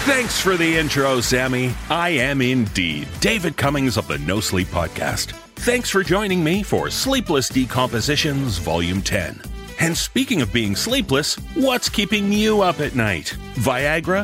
Thanks for the intro, Sammy. I am indeed David Cummings of the No Sleep Podcast. Thanks for joining me for Sleepless Decompositions Volume 10. And speaking of being sleepless, what's keeping you up at night? Viagra?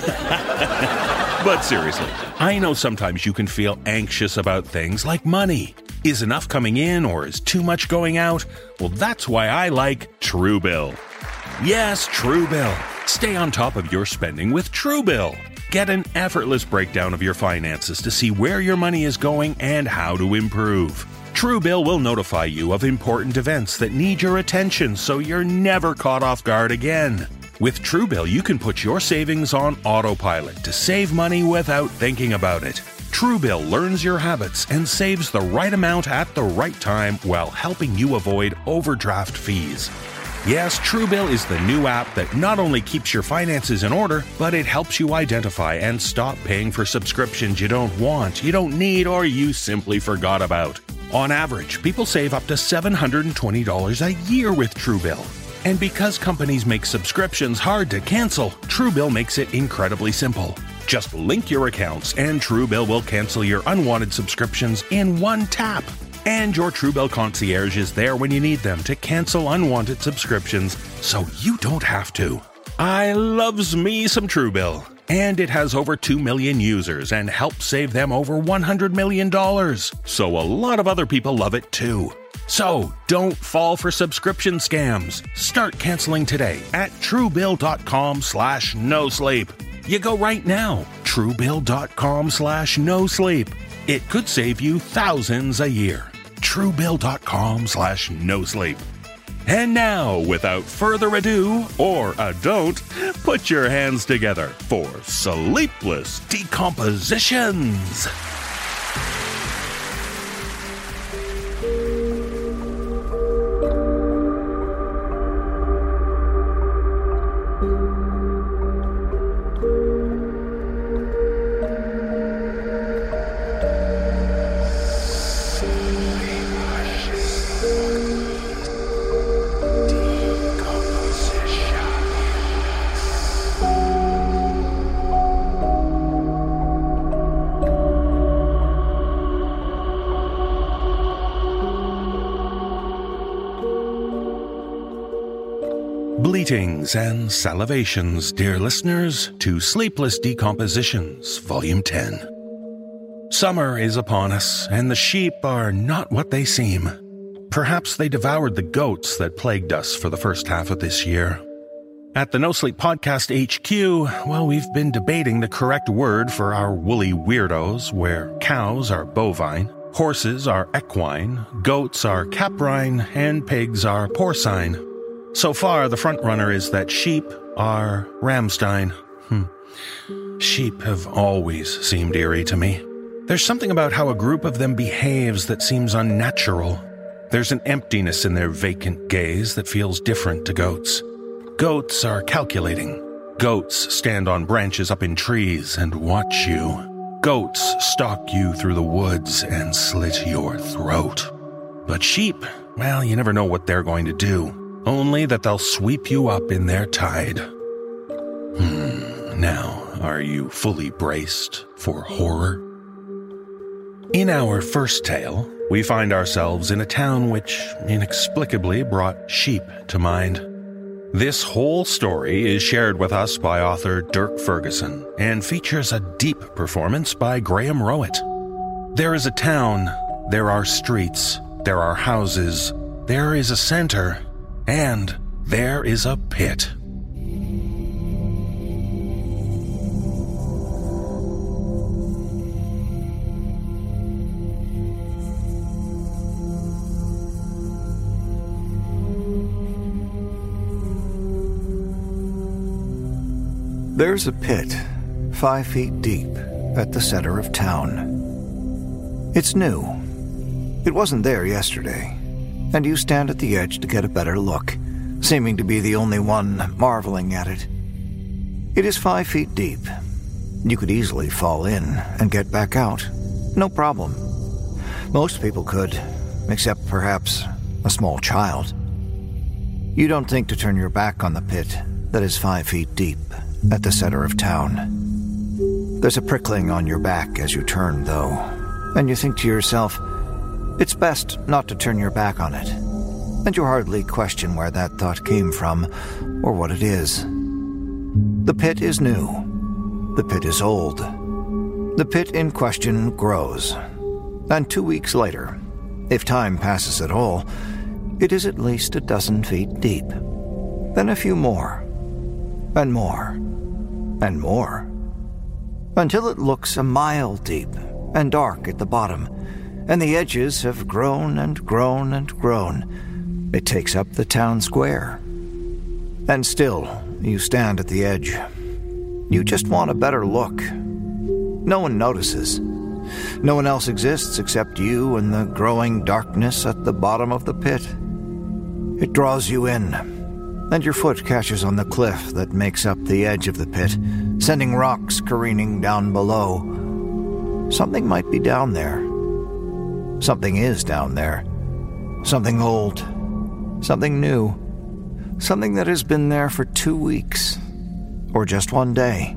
But seriously, I know sometimes you can feel anxious about things like money. Is enough coming in or is too much going out? Well, that's why I like Truebill. Yes, Truebill. Stay on top of your spending with Truebill. Get an effortless breakdown of your finances to see where your money is going and how to improve. Truebill will notify you of important events that need your attention so you're never caught off guard again. With Truebill, you can put your savings on autopilot to save money without thinking about it. Truebill learns your habits and saves the right amount at the right time while helping you avoid overdraft fees. Yes, Truebill is the new app that not only keeps your finances in order, but it helps you identify and stop paying for subscriptions you don't want, you don't need, or you simply forgot about. On average, people save up to $720 a year with Truebill. And because companies make subscriptions hard to cancel, Truebill makes it incredibly simple. Just link your accounts and Truebill will cancel your unwanted subscriptions in one tap. And your Truebill concierge is there when you need them to cancel unwanted subscriptions, so you don't have to. I loves me some Truebill, and it has over 2 million users and helps save them over $100 million. So a lot of other people love it too. So don't fall for subscription scams. Start canceling today at Truebill.com/nosleep. You go right now, Truebill.com/nosleep. It could save you thousands a year. Truebill.com/nosleep. And now, without further ado, or a don't, put your hands together for Sleepless Decompositions. Bleatings and salivations, dear listeners, to Sleepless Decompositions, Volume 10. Summer is upon us, and the sheep are not what they seem. Perhaps they devoured the goats that plagued us for the first half of this year. At the No Sleep Podcast HQ, well, we've been debating the correct word for our woolly weirdos, where cows are bovine, horses are equine, goats are caprine, and pigs are porcine. So far, the frontrunner is that sheep are Ramstein. Sheep have always seemed eerie to me. There's something about how a group of them behaves that seems unnatural. There's an emptiness in their vacant gaze that feels different to goats. Goats are calculating. Goats stand on branches up in trees and watch you. Goats stalk you through the woods and slit your throat. But sheep, well, you never know what they're going to do. Only that they'll sweep you up in their tide. Now, are you fully braced for horror? In our first tale, we find ourselves in a town which inexplicably brought sheep to mind. This whole story is shared with us by author Dirk Ferguson and features a deep performance by Graham Rowett. There is a town, there are streets, there are houses, there is a center, and there is a pit. There's a pit, 5 feet deep, at the center of town. It's new. It wasn't there yesterday, and you stand at the edge to get a better look, seeming to be the only one marveling at it. It is 5 feet deep. You could easily fall in and get back out. No problem. Most people could, except perhaps a small child. You don't think to turn your back on the pit that is 5 feet deep at the center of town. There's a prickling on your back as you turn, though, and you think to yourself, it's best not to turn your back on it. And you hardly question where that thought came from or what it is. The pit is new. The pit is old. The pit in question grows. And 2 weeks later, if time passes at all, it is at least 12 feet deep. Then a few more, and more, and more, until it looks a mile deep and dark at the bottom, and the edges have grown and grown and grown. It takes up the town square. And still, you stand at the edge. You just want a better look. No one notices. No one else exists except you and the growing darkness at the bottom of the pit. It draws you in, and your foot catches on the cliff that makes up the edge of the pit, sending rocks careening down below. Something might be down there. Something is down there. Something old. Something new. Something that has been there for 2 weeks. Or just 1 day.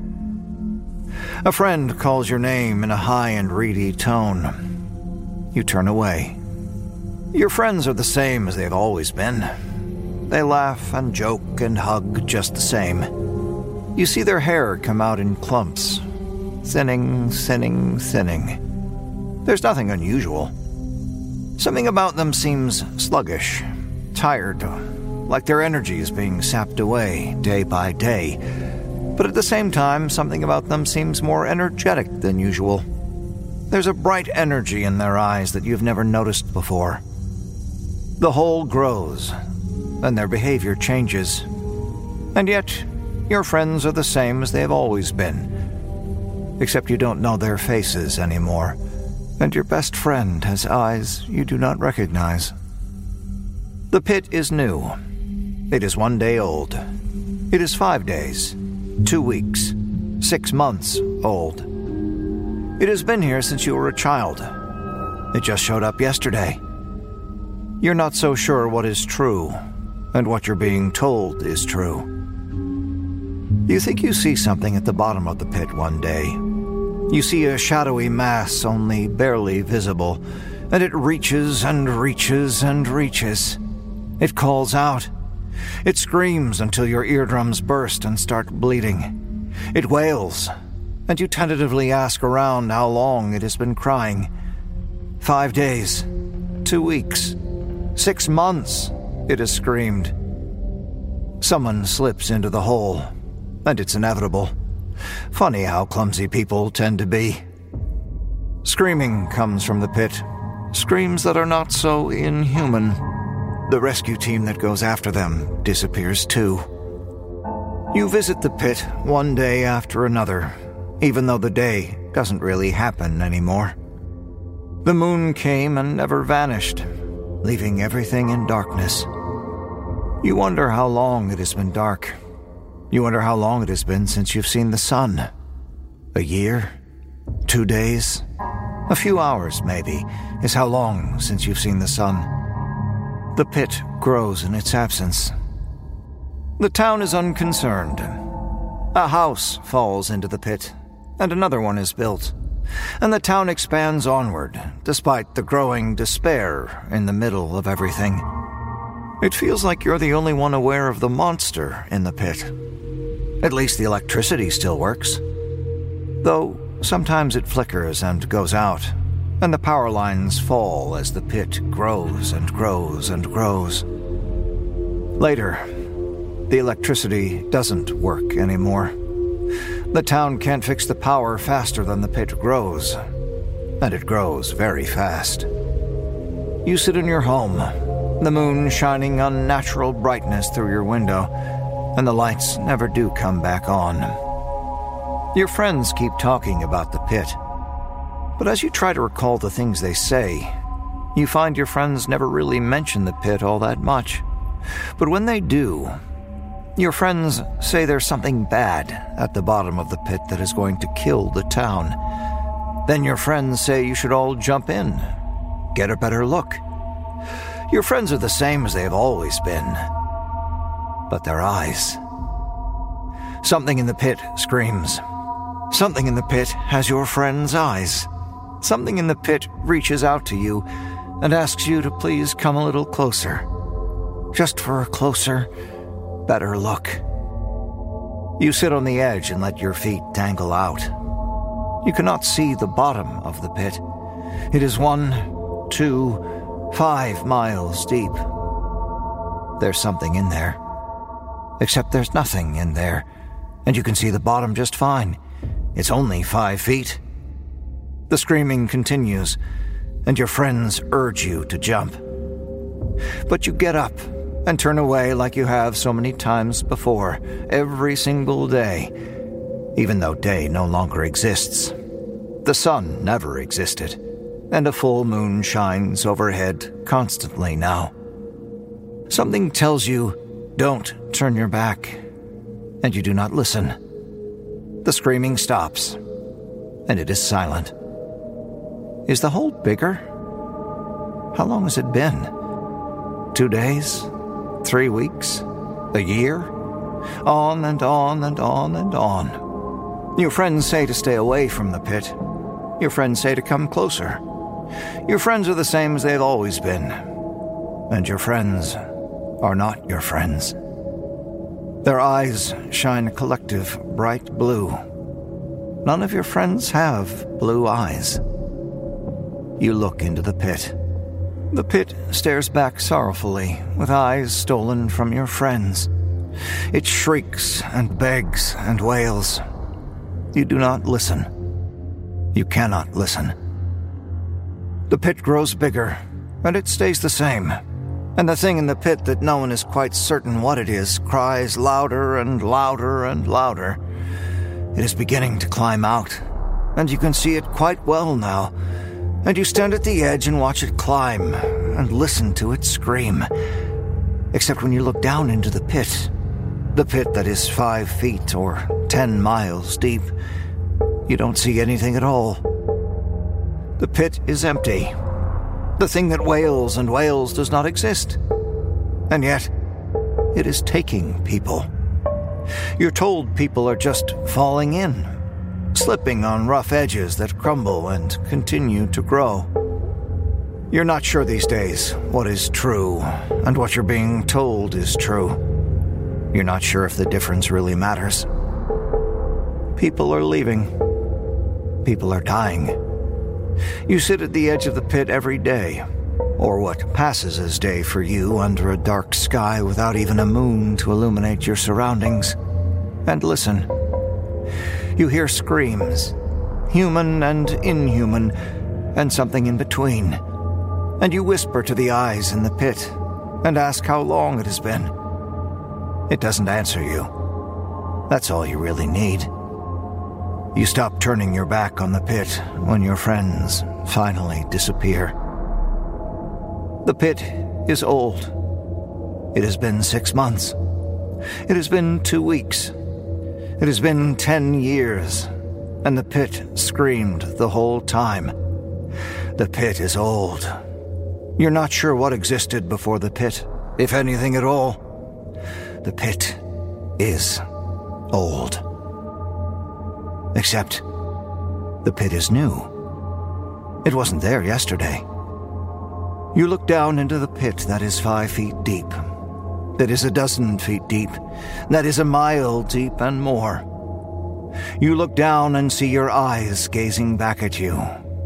A friend calls your name in a high and reedy tone. You turn away. Your friends are the same as they've always been. They laugh and joke and hug just the same. You see their hair come out in clumps. Thinning, thinning, thinning. There's nothing unusual. Something about them seems sluggish, tired, like their energy is being sapped away day by day. But at the same time, something about them seems more energetic than usual. There's a bright energy in their eyes that you've never noticed before. The hole grows, and their behavior changes. And yet, your friends are the same as they've always been. Except you don't know their faces anymore, and your best friend has eyes you do not recognize. The pit is new. It is 1 day old. It is 5 days, 2 weeks, 6 months old. It has been here since you were a child. It just showed up yesterday. You're not so sure what is true, and what you're being told is true. You think you see something at the bottom of the pit one day. You see a shadowy mass only barely visible, and it reaches and reaches and reaches. It calls out. It screams until your eardrums burst and start bleeding. It wails, and you tentatively ask around how long it has been crying. 5 days, 2 weeks, 6 months, it has screamed. Someone slips into the hole, and it's inevitable. Funny how clumsy people tend to be. Screaming comes from the pit, screams that are not so inhuman. The rescue team that goes after them disappears too. You visit the pit 1 day after another, even though the day doesn't really happen anymore. The moon came and never vanished, leaving everything in darkness. You wonder how long it has been dark. You wonder how long it has been since you've seen the sun. A year? 2 days? A few hours, maybe, is how long since you've seen the sun. The pit grows in its absence. The town is unconcerned. A house falls into the pit, and another one is built, and the town expands onward, despite the growing despair in the middle of everything. It feels like you're the only one aware of the monster in the pit. At least the electricity still works. Though sometimes it flickers and goes out, and the power lines fall as the pit grows and grows and grows. Later, the electricity doesn't work anymore. The town can't fix the power faster than the pit grows, and it grows very fast. You sit in your home, the moon shining unnatural brightness through your window, and the lights never do come back on. Your friends keep talking about the pit, but as you try to recall the things they say, you find your friends never really mention the pit all that much. But when they do, your friends say there's something bad at the bottom of the pit that is going to kill the town. Then your friends say you should all jump in, get a better look. Your friends are the same as they've always been. But their eyes. Something in the pit screams. Something in the pit has your friend's eyes. Something in the pit reaches out to you and asks you to please come a little closer. Just for a closer, better look. You sit on the edge and let your feet dangle out. You cannot see the bottom of the pit. It is 1, 2, 5 miles deep. There's something in there. Except there's nothing in there, and you can see the bottom just fine. It's only 5 feet. The screaming continues, and your friends urge you to jump. But you get up and turn away like you have so many times before, every single day, even though day no longer exists. The sun never existed, and a full moon shines overhead constantly now. Something tells you, don't turn your back, and you do not listen. The screaming stops, and it is silent. Is the hole bigger? How long has it been? 2 days? 3 weeks? A year? On and on and on and on. Your friends say to stay away from the pit. Your friends say to come closer. Your friends are the same as they've always been. And your friends are not your friends. Their eyes shine a collective bright blue. None of your friends have blue eyes. You look into the pit. The pit stares back sorrowfully, with eyes stolen from your friends. It shrieks and begs and wails. You do not listen. You cannot listen. The pit grows bigger, and it stays the same. And the thing in the pit that no one is quite certain what it is cries louder and louder and louder. It is beginning to climb out, and you can see it quite well now. And you stand at the edge and watch it climb, and listen to it scream. Except when you look down into the pit that is 5 feet or 10 miles deep, you don't see anything at all. The pit is empty. The thing that wails and wails does not exist. And yet, it is taking people. You're told people are just falling in, slipping on rough edges that crumble and continue to grow. You're not sure these days what is true and what you're being told is true. You're not sure if the difference really matters. People are leaving. People are dying. You sit at the edge of the pit every day, or what passes as day for you under a dark sky without even a moon to illuminate your surroundings, and listen. You hear screams, human and inhuman, and something in between, and you whisper to the eyes in the pit and ask how long it has been. It doesn't answer you. That's all you really need. You stop turning your back on the pit when your friends finally disappear. The pit is old. It has been 6 months. It has been 2 weeks. It has been 10 years, and the pit screamed the whole time. The pit is old. You're not sure what existed before the pit, if anything at all. The pit is old. Except, the pit is new. It wasn't there yesterday. You look down into the pit that is 5 feet deep, that is 12 feet deep, that is 1 mile deep and more. You look down and see your eyes gazing back at you.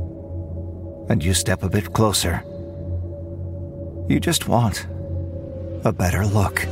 And you step a bit closer. You just want a better look.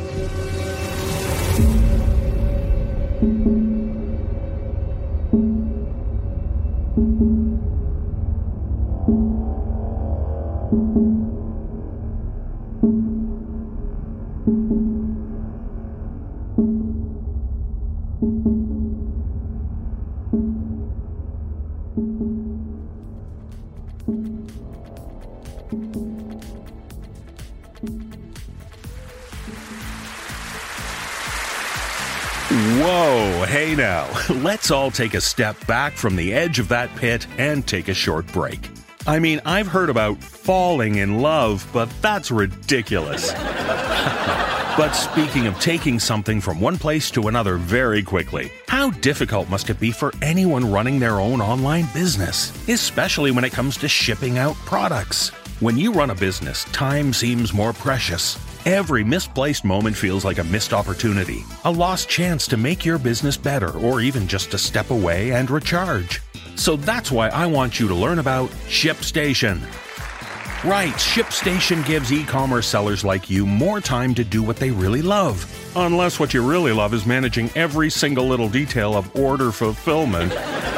Whoa, hey now, let's all take a step back from the edge of that pit and take a short break. I mean, I've heard about falling in love, but that's ridiculous. But speaking of taking something from one place to another very quickly, How difficult must it be for anyone running their own online business, especially when it comes to shipping out products? When you run a business, time seems more precious. Every misplaced moment feels like a missed opportunity, a lost chance to make your business better, or even just to step away and recharge. So that's why I want you to learn about ShipStation. Right, ShipStation gives e-commerce sellers like you more time to do what they really love. Unless what you really love is managing every single little detail of order fulfillment.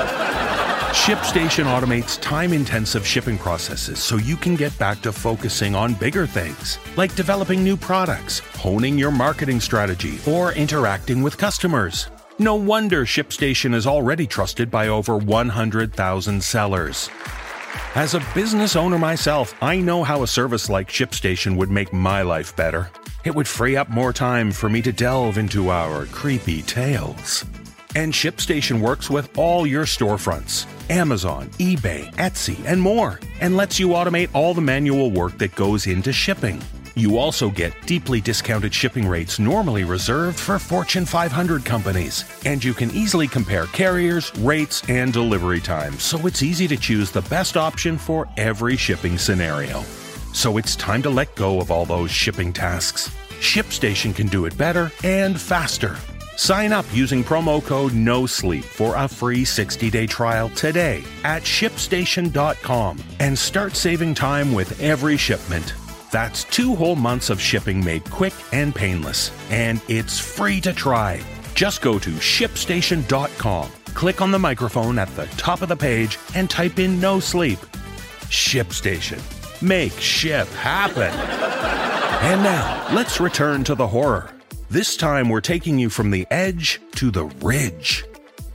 ShipStation automates time-intensive shipping processes so you can get back to focusing on bigger things, like developing new products, honing your marketing strategy, or interacting with customers. No wonder ShipStation is already trusted by over 100,000 sellers. As a business owner myself, I know how a service like ShipStation would make my life better. It would free up more time for me to delve into our creepy tales. And ShipStation works with all your storefronts, Amazon, eBay, Etsy, and more, and lets you automate all the manual work that goes into shipping. You also get deeply discounted shipping rates normally reserved for Fortune 500 companies, and you can easily compare carriers, rates, and delivery times, so it's easy to choose the best option for every shipping scenario. So it's time to let go of all those shipping tasks. ShipStation can do it better and faster. Sign up using promo code NOSLEEP for a free 60-day trial today at ShipStation.com and start saving time with every shipment. That's 2 whole months of shipping made quick and painless, and it's free to try. Just go to ShipStation.com, click on the microphone at the top of the page, and type in "no sleep." ShipStation. Make ship happen. And now, let's return to the horror. This time we're taking you from the edge to the ridge.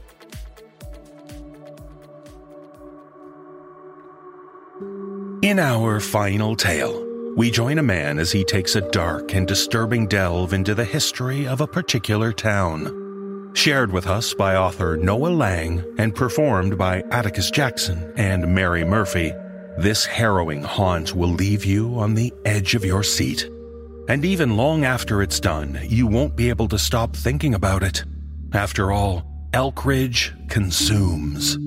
In our final tale, we join a man as he takes a dark and disturbing delve into the history of a particular town. Shared with us by author Noah Lang and performed by Atticus Jackson and Mary Murphy, this harrowing haunt will leave you on the edge of your seat. And even long after it's done, you won't be able to stop thinking about it. After all, Elkridge consumes.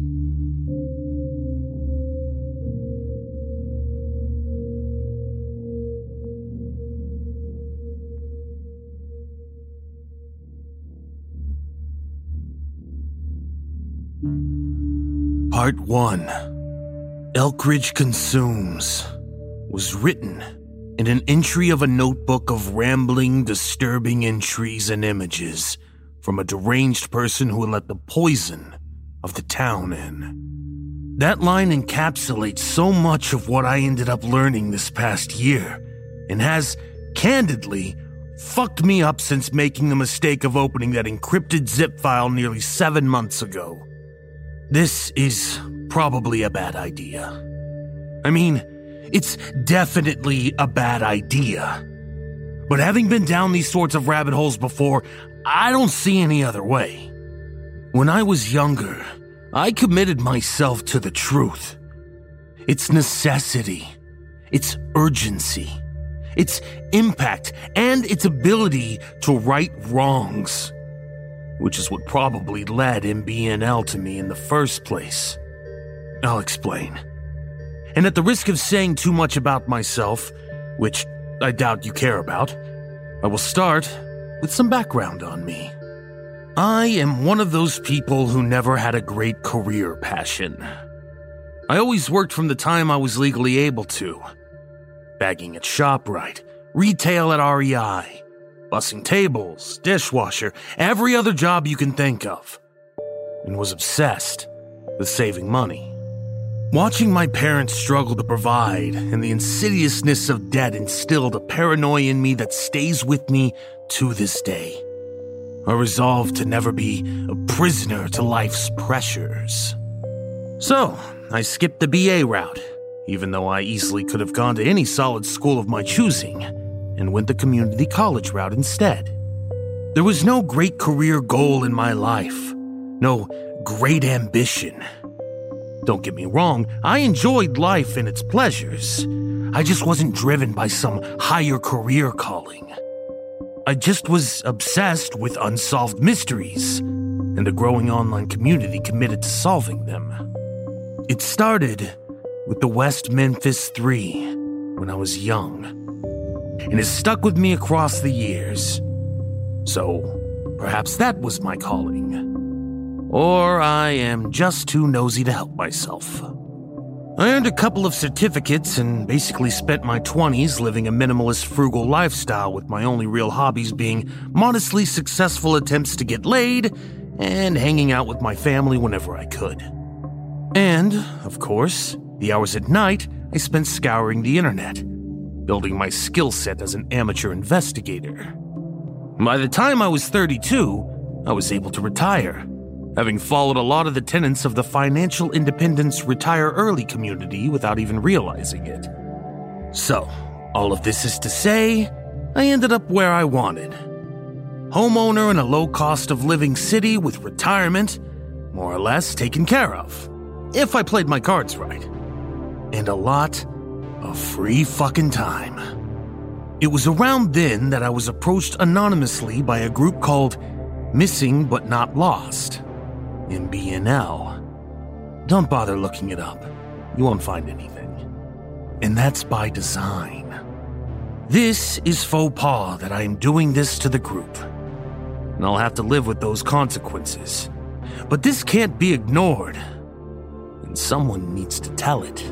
Part 1. Elkridge Consumes was written in an entry of a notebook of rambling, disturbing entries and images from a deranged person who let the poison of the town in. That line encapsulates so much of what I ended up learning this past year and has, candidly, fucked me up since making the mistake of opening that encrypted zip file nearly 7 months ago. This is probably a bad idea. I mean, it's definitely a bad idea. But having been down these sorts of rabbit holes before, I don't see any other way. When I was younger, I committed myself to the truth. Its necessity, its urgency, its impact, and its ability to right wrongs. Which is what probably led MBNL to me in the first place. I'll explain. And at the risk of saying too much about myself, which I doubt you care about, I will start with some background on me. I am one of those people who never had a great career passion. I always worked from the time I was legally able to. Bagging at ShopRite, retail at REI, bussing tables, dishwasher, every other job you can think of, and was obsessed with saving money. Watching my parents struggle to provide and the insidiousness of debt instilled a paranoia in me that stays with me to this day. A resolve to never be a prisoner to life's pressures. So, I skipped the BA route, even though I easily could have gone to any solid school of my choosing, and went the community college route instead. There was no great career goal in my life, no great ambition. Don't get me wrong, I enjoyed life and its pleasures. I just wasn't driven by some higher career calling. I just was obsessed with unsolved mysteries, and the growing online community committed to solving them. It started with the West Memphis 3 when I was young, and has stuck with me across the years. So, perhaps that was my calling. Or I am just too nosy to help myself. I earned a couple of certificates and basically spent my 20s living a minimalist, frugal lifestyle, with my only real hobbies being modestly successful attempts to get laid and hanging out with my family whenever I could. And, of course, the hours at night I spent scouring the internet, building my skill set as an amateur investigator. By the time I was 32, I was able to retire, having followed a lot of the tenets of the financial independence retire early community without even realizing it. So, all of this is to say, I ended up where I wanted. Homeowner in a low cost of living city with retirement, more or less taken care of, if I played my cards right. And a lot of free fucking time. It was around then that I was approached anonymously by a group called Missing But Not Lost, MBNL. Don't bother looking it up. You won't find anything. And that's by design. This is faux pas that I am doing this to the group. And I'll have to live with those consequences. But this can't be ignored. And someone needs to tell it.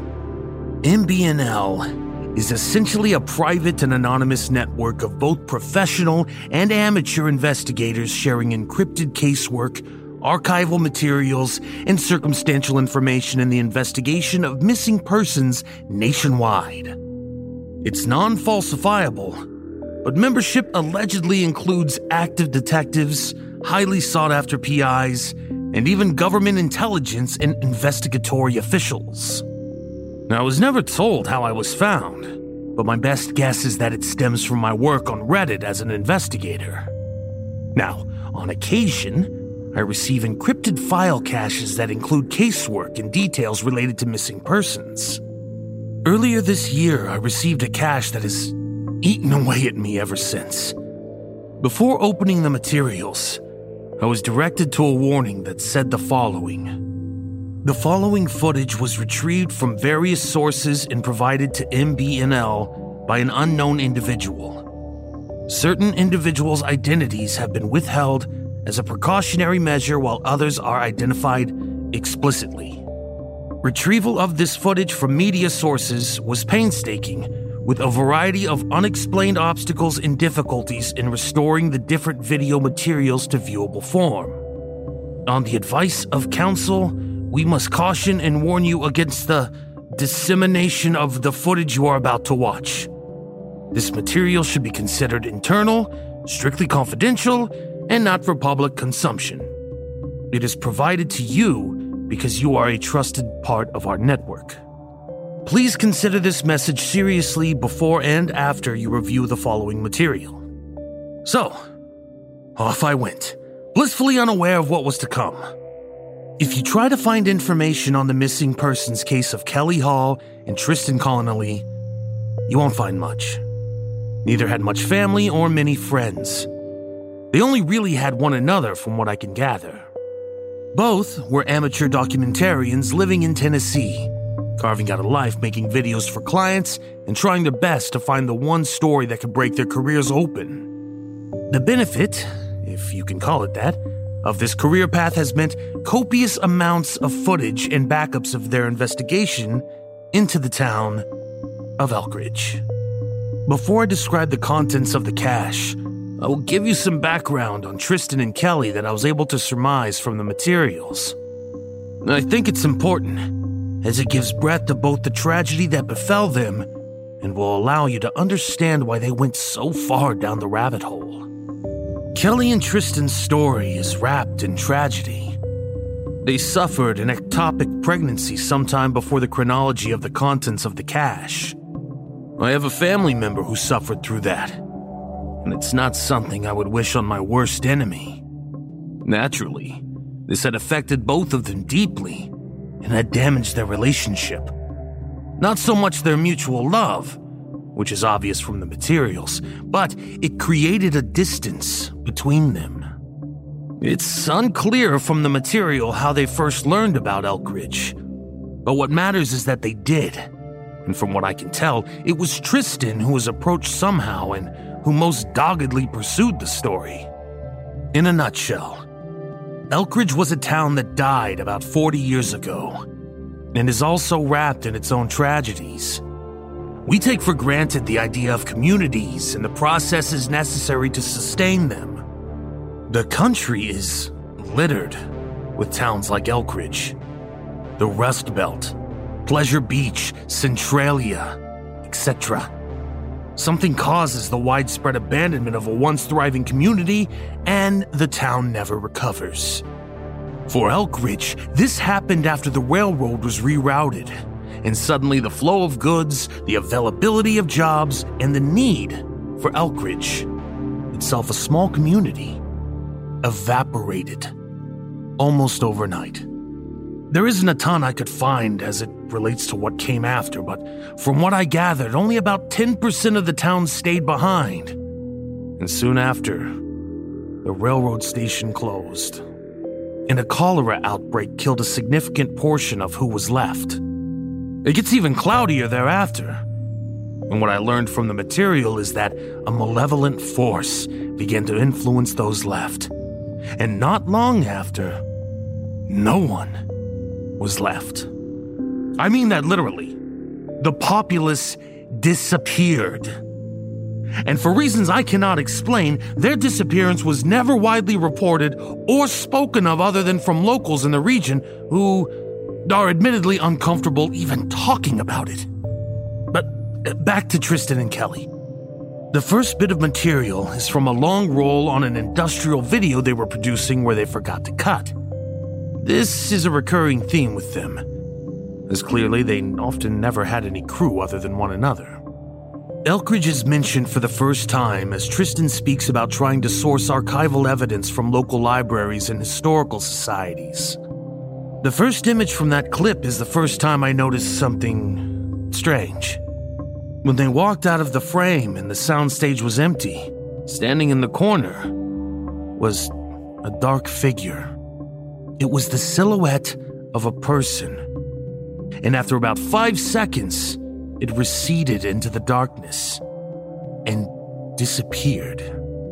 MBNL is essentially a private and anonymous network of both professional and amateur investigators sharing encrypted casework, archival materials, and circumstantial information in the investigation of missing persons nationwide. It's non-falsifiable, but membership allegedly includes active detectives, highly sought-after PIs, and even government intelligence and investigatory officials. Now, I was never told how I was found, but my best guess is that it stems from my work on Reddit as an investigator. Now, on occasion, I receive encrypted file caches that include casework and details related to missing persons. Earlier this year, I received a cache that has eaten away at me ever since. Before opening the materials, I was directed to a warning that said the following. The following footage was retrieved from various sources and provided to MBNL by an unknown individual. Certain individuals' identities have been withheld as a precautionary measure while others are identified explicitly. Retrieval of this footage from media sources was painstaking, with a variety of unexplained obstacles and difficulties in restoring the different video materials to viewable form. On the advice of counsel, we must caution and warn you against the dissemination of the footage you are about to watch. This material should be considered internal, strictly confidential, and not for public consumption. It is provided to you because you are a trusted part of our network. Please consider this message seriously before and after you review the following material. So, off I went, blissfully unaware of what was to come. If you try to find information on the missing persons case of Kelly Hall and Tristan Connolly, you won't find much. Neither had much family or many friends. They only really had one another from what I can gather. Both were amateur documentarians living in Tennessee, carving out a life making videos for clients and trying their best to find the one story that could break their careers open. The benefit, if you can call it that, of this career path has meant copious amounts of footage and backups of their investigation into the town of Elkridge. Before I describe the contents of the cache, I will give you some background on Tristan and Kelly that I was able to surmise from the materials. I think it's important, as it gives breadth to both the tragedy that befell them and will allow you to understand why they went so far down the rabbit hole. Kelly and Tristan's story is wrapped in tragedy. They suffered an ectopic pregnancy sometime before the chronology of the contents of the cache. I have a family member who suffered through that, and it's not something I would wish on my worst enemy. Naturally, this had affected both of them deeply and had damaged their relationship. Not so much their mutual love, which is obvious from the materials, but it created a distance between them. It's unclear from the material how they first learned about Elkridge, but what matters is that they did. And from what I can tell, it was Tristan who was approached somehow and who most doggedly pursued the story. In a nutshell, Elkridge was a town that died about 40 years ago and is also wrapped in its own tragedies. We take for granted the idea of communities and the processes necessary to sustain them. The country is littered with towns like Elkridge, the Rust Belt, Pleasure Beach, Centralia, etc. Something causes the widespread abandonment of a once thriving community, and the town never recovers. For Elkridge, this happened after the railroad was rerouted, and suddenly the flow of goods, the availability of jobs, and the need for Elkridge, itself a small community, evaporated almost overnight. There isn't a ton I could find as it relates to what came after, but from what I gathered, only about 10% of the town stayed behind. And soon after, the railroad station closed, and a cholera outbreak killed a significant portion of who was left. It gets even cloudier thereafter. And what I learned from the material is that a malevolent force began to influence those left. And not long after, no one was left. I mean that literally. The populace disappeared. And for reasons I cannot explain, their disappearance was never widely reported or spoken of other than from locals in the region who are admittedly uncomfortable even talking about it. But back to Tristan and Kelly. The first bit of material is from a long roll on an industrial video they were producing where they forgot to cut. This is a recurring theme with them, as clearly they often never had any crew other than one another. Elkridge is mentioned for the first time as Tristan speaks about trying to source archival evidence from local libraries and historical societies. The first image from that clip is the first time I noticed something strange. When they walked out of the frame and the soundstage was empty, standing in the corner was a dark figure. It was the silhouette of a person, and after about 5 seconds, it receded into the darkness and disappeared.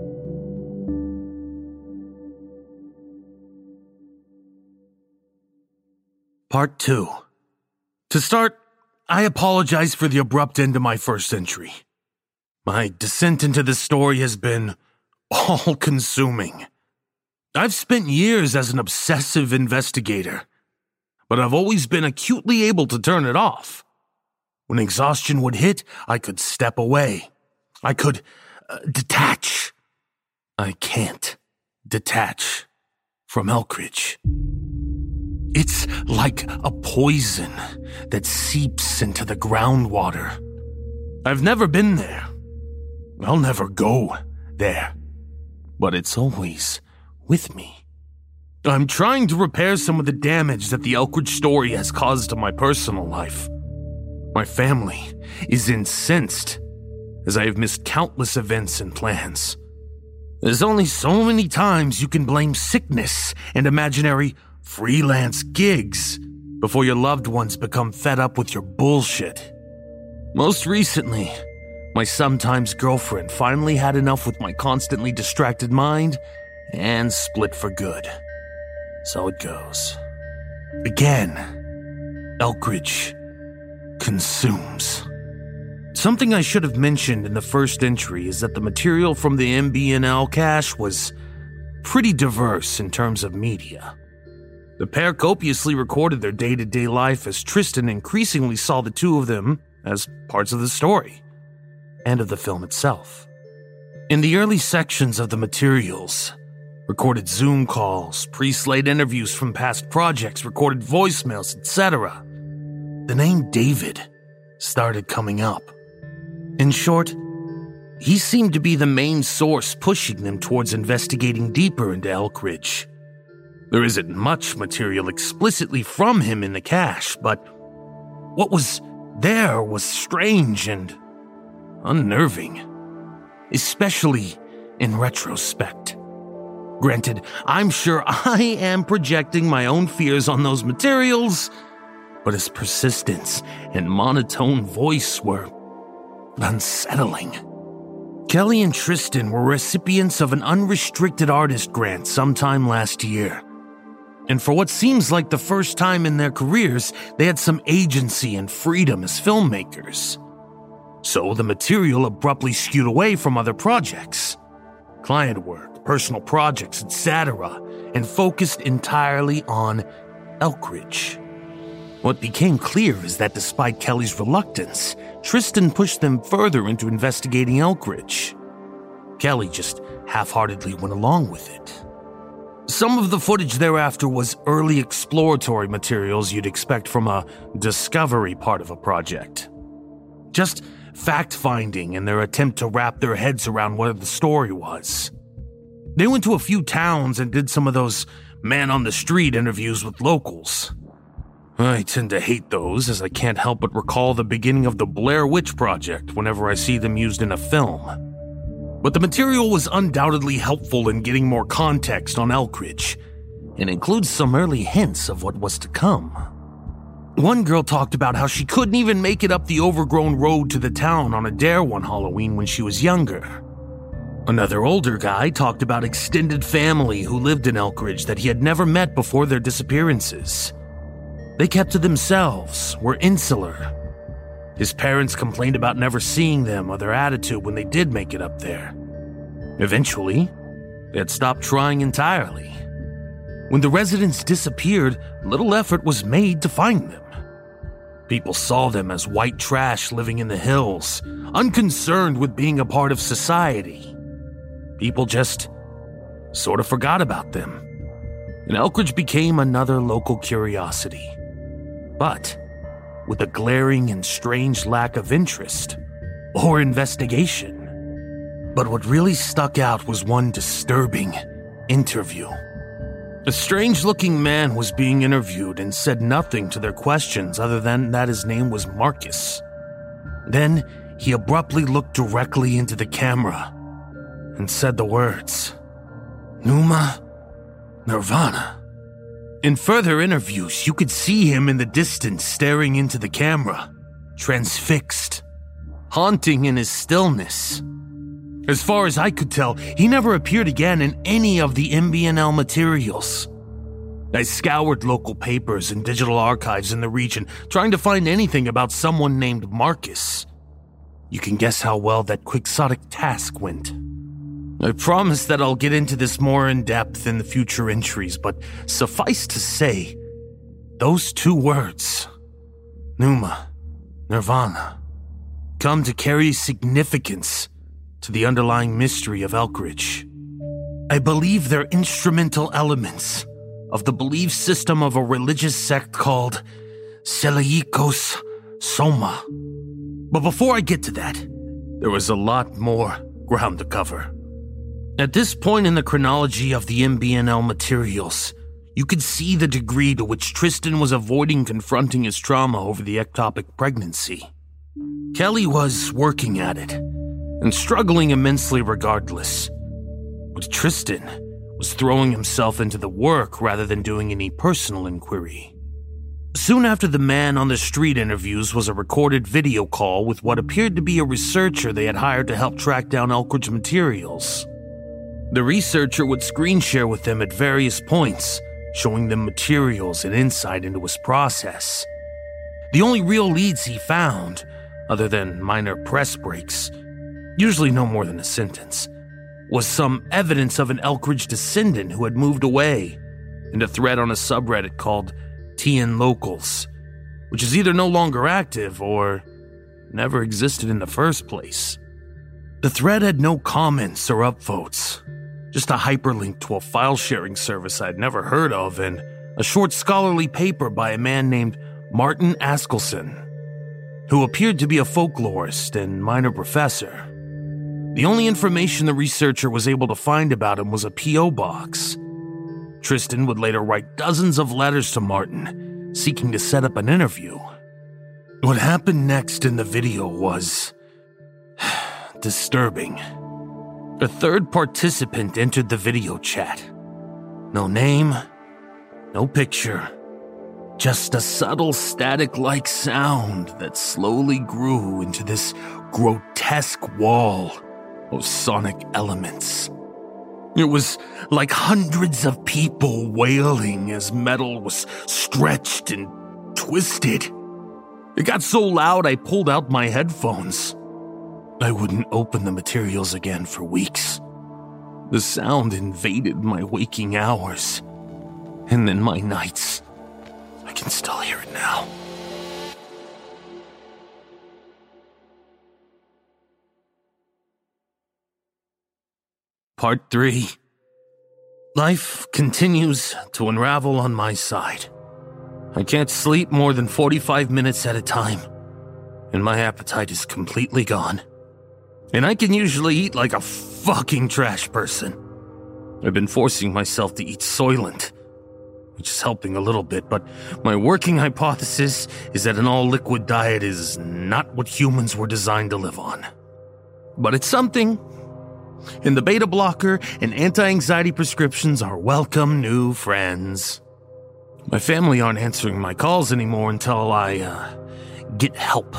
Part 2. To start, I apologize for the abrupt end to my first entry. My descent into this story has been all-consuming. I've spent years as an obsessive investigator, but I've always been acutely able to turn it off. When exhaustion would hit, I could step away. I could detach. I can't detach from Elkridge. It's like a poison that seeps into the groundwater. I've never been there. I'll never go there. But it's always with me. I'm trying to repair some of the damage that the Elkridge story has caused to my personal life. My family is incensed, as I have missed countless events and plans. There's only so many times you can blame sickness and imaginary freelance gigs before your loved ones become fed up with your bullshit. Most recently, my sometimes girlfriend finally had enough with my constantly distracted mind and split for good. So it goes. Again, Elkridge consumes. Something I should have mentioned in the first entry is that the material from the MB&L cache was pretty diverse in terms of media. The pair copiously recorded their day-to-day life as Tristan increasingly saw the two of them as parts of the story and of the film itself. In the early sections of the materials, recorded Zoom calls, pre-slayed interviews from past projects, recorded voicemails, etc., the name David started coming up. In short, he seemed to be the main source pushing them towards investigating deeper into Elkridge. There isn't much material explicitly from him in the cache, but what was there was strange and unnerving, especially in retrospect. Granted, I'm sure I am projecting my own fears on those materials, but his persistence and monotone voice were unsettling. Kelly and Tristan were recipients of an unrestricted artist grant sometime last year. And for what seems like the first time in their careers, they had some agency and freedom as filmmakers. So the material abruptly skewed away from other projects, client work, personal projects, etc., and focused entirely on Elkridge. What became clear is that despite Kelly's reluctance, Tristan pushed them further into investigating Elkridge. Kelly just half-heartedly went along with it. Some of the footage thereafter was early exploratory materials you'd expect from a discovery part of a project. Just fact-finding in their attempt to wrap their heads around what the story was. They went to a few towns and did some of those man-on-the-street interviews with locals. I tend to hate those, as I can't help but recall the beginning of the Blair Witch Project whenever I see them used in a film. But the material was undoubtedly helpful in getting more context on Elkridge, and includes some early hints of what was to come. One girl talked about how she couldn't even make it up the overgrown road to the town on a dare one Halloween when she was younger. Another older guy talked about extended family who lived in Elkridge that he had never met before their disappearances. They kept to themselves, were insular. His parents complained about never seeing them or their attitude when they did make it up there. Eventually, they had stopped trying entirely. When the residents disappeared, little effort was made to find them. People saw them as white trash living in the hills, unconcerned with being a part of society. People just sort of forgot about them, and Elkridge became another local curiosity. But with a glaring and strange lack of interest or investigation. But what really stuck out was one disturbing interview. A strange-looking man was being interviewed and said nothing to their questions other than that his name was Marcus. Then he abruptly looked directly into the camera and said the words, "Numa Nirvana." In further interviews, you could see him in the distance staring into the camera, transfixed, haunting in his stillness. As far as I could tell, he never appeared again in any of the MBNL materials. I scoured local papers and digital archives in the region, trying to find anything about someone named Marcus. You can guess how well that quixotic task went. I promise that I'll get into this more in depth in the future entries, but suffice to say, those two words, Numa, Nirvana, come to carry significance to the underlying mystery of Elkridge. I believe they're instrumental elements of the belief system of a religious sect called Selaikos Soma. But before I get to that, there was a lot more ground to cover. At this point in the chronology of the MBNL materials, you could see the degree to which Tristan was avoiding confronting his trauma over the ectopic pregnancy. Kelly was working at it, and struggling immensely regardless. But Tristan was throwing himself into the work rather than doing any personal inquiry. Soon after the man on the street interviews was a recorded video call with what appeared to be a researcher they had hired to help track down Elkridge materials. The researcher would screen share with them at various points, showing them materials and insight into his process. The only real leads he found, other than minor press breaks, usually no more than a sentence, was some evidence of an Elkridge descendant who had moved away, and a thread on a subreddit called TN Locals, which is either no longer active or never existed in the first place. The thread had no comments or upvotes, just a hyperlink to a file-sharing service I'd never heard of and a short scholarly paper by a man named Martin Askelson, who appeared to be a folklorist and minor professor. The only information the researcher was able to find about him was a P.O. box. Tristan would later write dozens of letters to Martin, seeking to set up an interview. What happened next in the video was disturbing. A third participant entered the video chat, No name, no picture. Just a subtle static-like sound that slowly grew into this grotesque wall of sonic elements. It was like hundreds of people wailing as metal was stretched and twisted. It got so loud I pulled out my headphones. I wouldn't open the materials again for weeks. The sound invaded my waking hours, and then my nights. I can still hear it now. Part 3. Life continues to unravel on my side. I can't sleep more than 45 minutes at a time, and my appetite is completely gone. And I can usually eat like a fucking trash person. I've been forcing myself to eat Soylent, which is helping a little bit, but my working hypothesis is that an all-liquid diet is not what humans were designed to live on. But it's something. And the beta blocker and anti-anxiety prescriptions are welcome new friends. My family aren't answering my calls anymore until I, get help.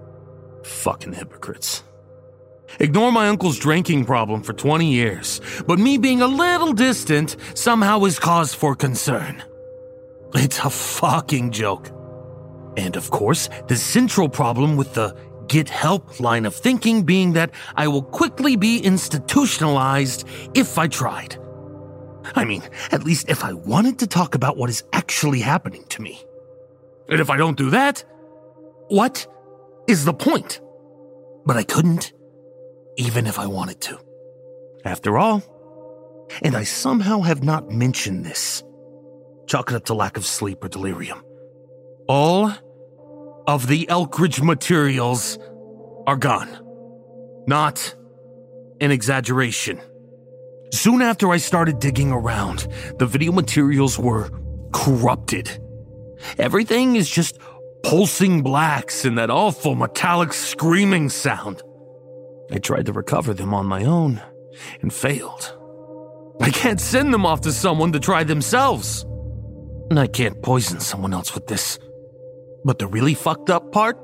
Fucking hypocrites. Ignore my uncle's drinking problem for 20 years, but me being a little distant somehow is cause for concern. It's a fucking joke. And of course, the central problem with the get help line of thinking being that I will quickly be institutionalized if I tried. I mean, at least if I wanted to talk about what is actually happening to me. And if I don't do that, what is the point? But I couldn't, even if I wanted to. After all, and I somehow have not mentioned this, chalk it up to lack of sleep or delirium. All of the Elkridge materials are gone. Not an exaggeration. Soon after I started digging around, the video materials were corrupted. Everything is just pulsing blacks and that awful metallic screaming sound. I tried to recover them on my own and failed. I can't send them off to someone to try themselves. And I can't poison someone else with this. But the really fucked up part?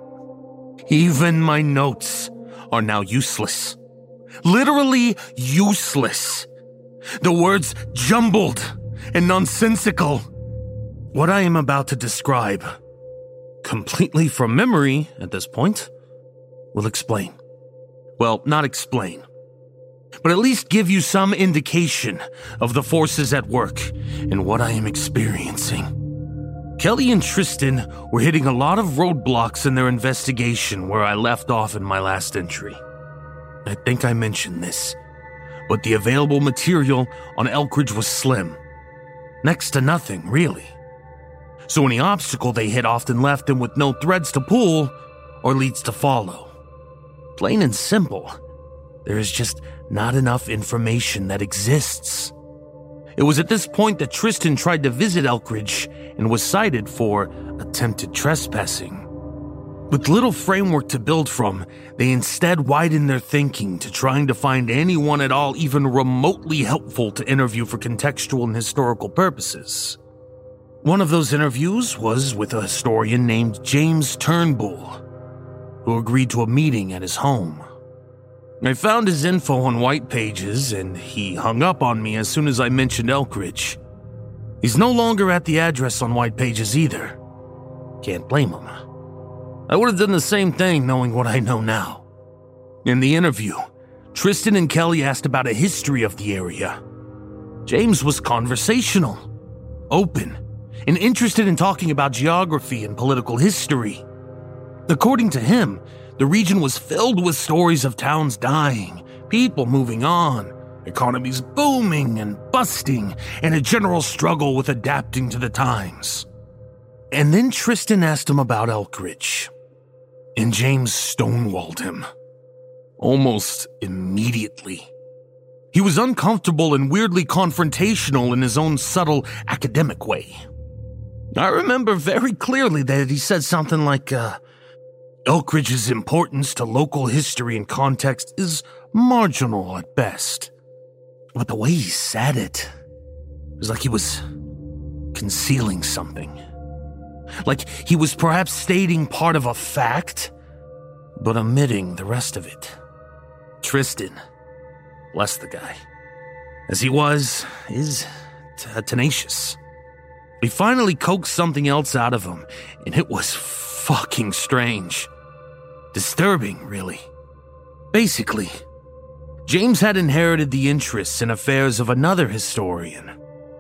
Even my notes are now useless. Literally useless. The words jumbled and nonsensical. What I am about to describe, completely from memory at this point, will explain. Well, not explain, but at least give you some indication of the forces at work and what I am experiencing. Kelly and Tristan were hitting a lot of roadblocks in their investigation where I left off in my last entry. I think I mentioned this, but the available material on Elkridge was slim. Next to nothing, really. So any obstacle they hit often left them with no threads to pull or leads to follow. Plain and simple, there is just not enough information that exists. It was at this point that Tristan tried to visit Elkridge and was cited for attempted trespassing. With little framework to build from, they instead widened their thinking to trying to find anyone at all even remotely helpful to interview for contextual and historical purposes. One of those interviews was with a historian named James Turnbull, who agreed to a meeting at his home. I found his info on White Pages, and he hung up on me as soon as I mentioned Elkridge. He's no longer at the address on White Pages either. Can't blame him. I would have done the same thing knowing what I know now. In the interview, Tristan and Kelly asked about a history of the area. James was conversational, open, and interested in talking about geography and political history. According to him, the region was filled with stories of towns dying, people moving on, economies booming and busting, and a general struggle with adapting to the times. And then Tristan asked him about Elkridge, and James stonewalled him. Almost immediately. He was uncomfortable and weirdly confrontational in his own subtle academic way. I remember very clearly that he said something like, Elkridge's importance to local history and context is marginal at best. But the way he said it, was like he was concealing something. Like he was perhaps stating part of a fact, but omitting the rest of it. Tristan, bless the guy, as he is tenacious. We finally coaxed something else out of him, and it was fucking strange. Disturbing, really. Basically, James had inherited the interests and affairs of another historian.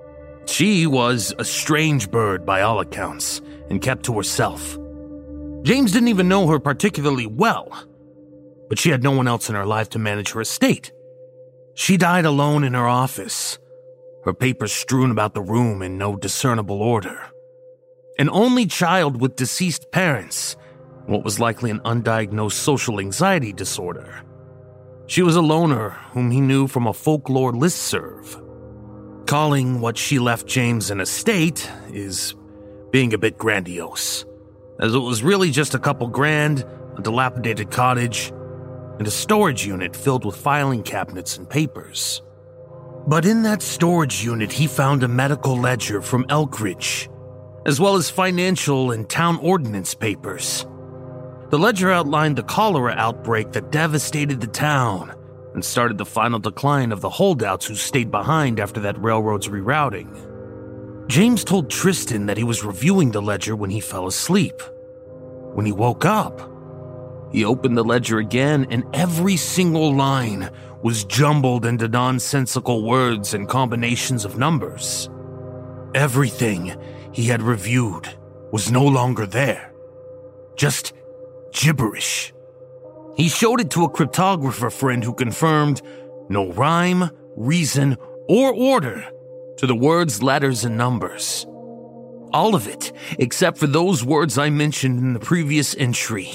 She was a strange bird by all accounts, and kept to herself. James didn't even know her particularly well, but she had no one else in her life to manage her estate. She died alone in her office, her papers strewn about the room in no discernible order. An only child with deceased parents, what was likely an undiagnosed social anxiety disorder. She was a loner whom he knew from a folklore listserv. Calling what she left James an estate is being a bit grandiose, as it was really just a couple grand, a dilapidated cottage, and a storage unit filled with filing cabinets and papers. But in that storage unit, he found a medical ledger from Elkridge, as well as financial and town ordinance papers. The ledger outlined the cholera outbreak that devastated the town and started the final decline of the holdouts who stayed behind after that railroad's rerouting. James told Tristan that he was reviewing the ledger when he fell asleep. When he woke up, he opened the ledger again, and every single line was jumbled into nonsensical words and combinations of numbers. Everything he had reviewed was no longer there. Just gibberish. He showed it to a cryptographer friend who confirmed no rhyme, reason, or order to the words, letters, and numbers. All of it, except for those words I mentioned in the previous entry.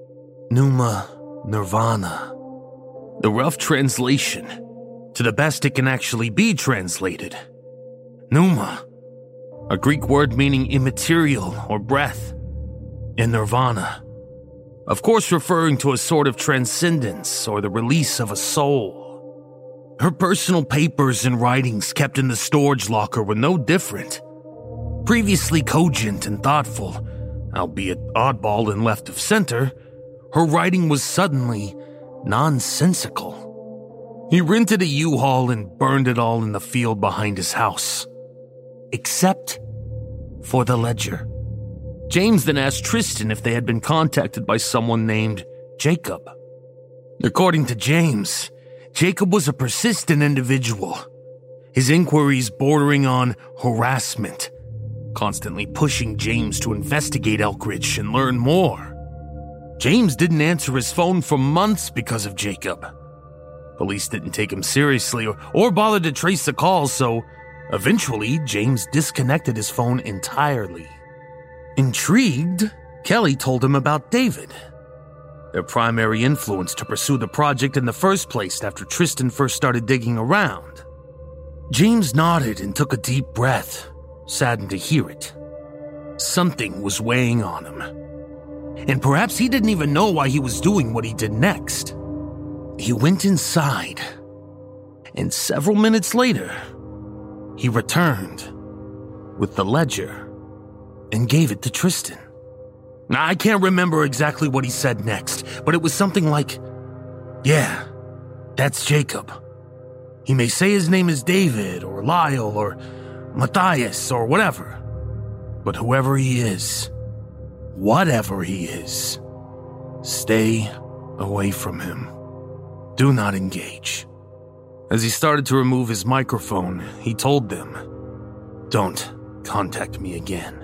Pneuma Nirvana. The rough translation, to the best it can actually be translated. Pneuma, a Greek word meaning immaterial or breath, and Nirvana, of course referring to a sort of transcendence or the release of a soul. Her personal papers and writings kept in the storage locker were no different. Previously cogent and thoughtful, albeit oddball and left of center, her writing was suddenly nonsensical. He rented a U-Haul and burned it all in the field behind his house. Except for the ledger. James then asked Tristan if they had been contacted by someone named Jacob. According to James, Jacob was a persistent individual, his inquiries bordering on harassment, constantly pushing James to investigate Elkridge and learn more. James didn't answer his phone for months because of Jacob. Police didn't take him seriously or bother to trace the calls, so eventually James disconnected his phone entirely. Intrigued, Kelly told him about David, their primary influence to pursue the project in the first place after Tristan first started digging around. James nodded and took a deep breath, saddened to hear it. Something was weighing on him. And perhaps he didn't even know why he was doing what he did next. He went inside, and several minutes later, he returned with the ledger and gave it to Tristan. Now, I can't remember exactly what he said next, but it was something like, "Yeah, that's Jacob. He may say his name is David or Lyle or Matthias or whatever, but whoever he is, whatever he is, stay away from him. Do not engage." As he started to remove his microphone, he told them, "Don't contact me again."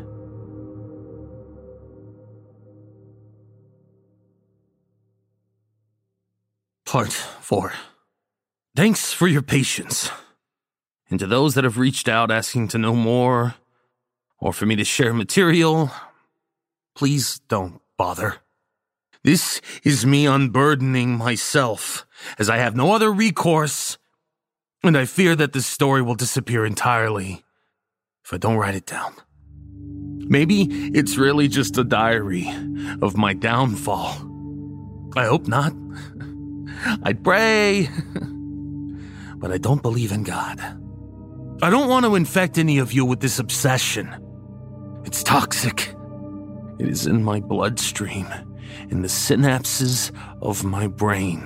Part 4. Thanks for your patience. And to those that have reached out asking to know more, or for me to share material, please don't bother. This is me unburdening myself, as I have no other recourse, and I fear that this story will disappear entirely if I don't write it down. Maybe it's really just a diary of my downfall. I hope not. I'd pray, but I don't believe in God. I don't want to infect any of you with this obsession. It's toxic. It is in my bloodstream, in the synapses of my brain.